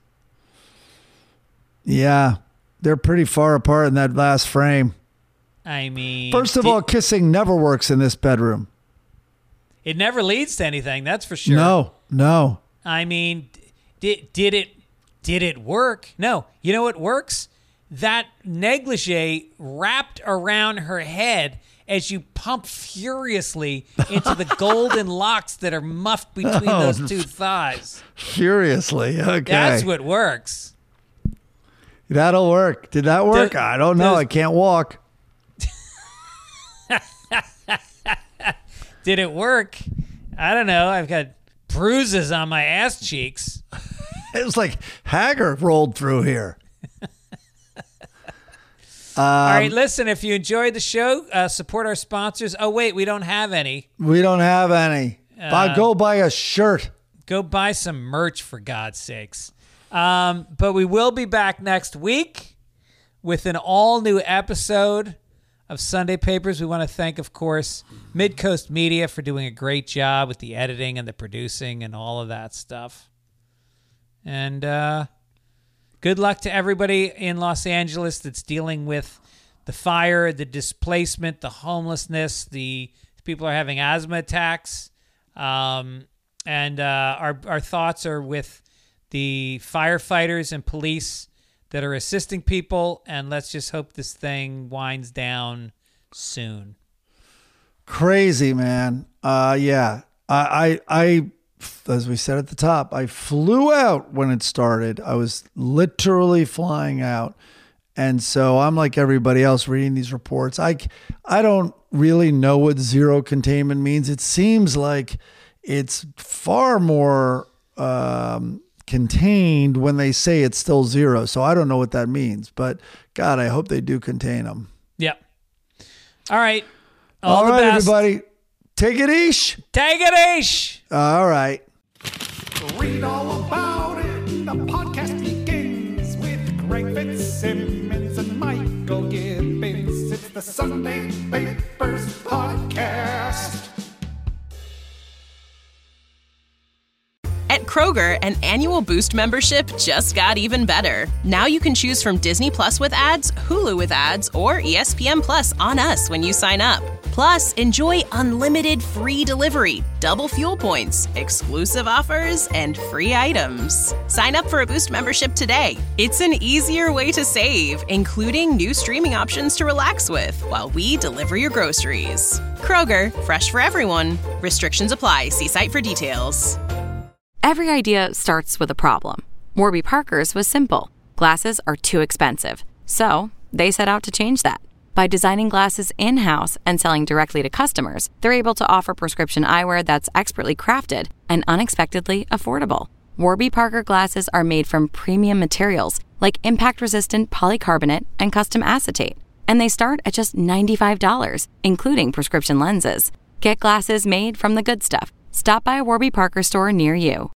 Yeah. They're pretty far apart in that last frame. I mean... First of all, kissing never works in this bedroom. It never leads to anything, that's for sure. No. I mean, did it work? No. You know what works? That negligee wrapped around her head as you pump furiously into the golden locks that are muffed between those two thighs. Furiously, okay. That's what works. That'll work. Did that work? I don't know. I can't walk. Did it work? I don't know. I've got bruises on my ass cheeks. It was like Hager rolled through here. All right, listen, if you enjoyed the show, support our sponsors. Oh, wait, we don't have any. We don't have any. Go buy a shirt. Go buy some merch, for God's sakes. But we will be back next week with an all-new episode of Sunday Papers. We want to thank, of course, Midcoast Media for doing a great job with the editing and the producing and all of that stuff. And good luck to everybody in Los Angeles that's dealing with the fire, the displacement, the homelessness. The people are having asthma attacks. And our thoughts are with the firefighters and police that are assisting people, and let's just hope this thing winds down soon. Crazy, man. Yeah. I as we said at the top, I flew out when it started. I was literally flying out. And so I'm like everybody else reading these reports. I don't really know what zero containment means. It seems like it's far more contained when they say it's still zero. So I don't know what that means, but God, I hope they do contain them. Yep. All right. All the right, best. everybody. Take it eesh. Take it eesh. All right. Read all about it. The podcast begins with Greg Fitzsimmons and Michael Gibbons. It's the Sunday Papers Podcast. At Kroger, an annual Boost membership just got even better. Now you can choose from Disney Plus with ads, Hulu with ads, or ESPN Plus on us when you sign up. Plus, enjoy unlimited free delivery, double fuel points, exclusive offers, and free items. Sign up for a Boost membership today. It's an easier way to save, including new streaming options to relax with while we deliver your groceries. Kroger, fresh for everyone. Restrictions apply. See site for details. Every idea starts with a problem. Warby Parker's was simple. Glasses are too expensive. So they set out to change that. By designing glasses in-house and selling directly to customers, they're able to offer prescription eyewear that's expertly crafted and unexpectedly affordable. Warby Parker glasses are made from premium materials like impact-resistant polycarbonate and custom acetate. And they start at just $95, including prescription lenses. Get glasses made from the good stuff. Stop by a Warby Parker store near you.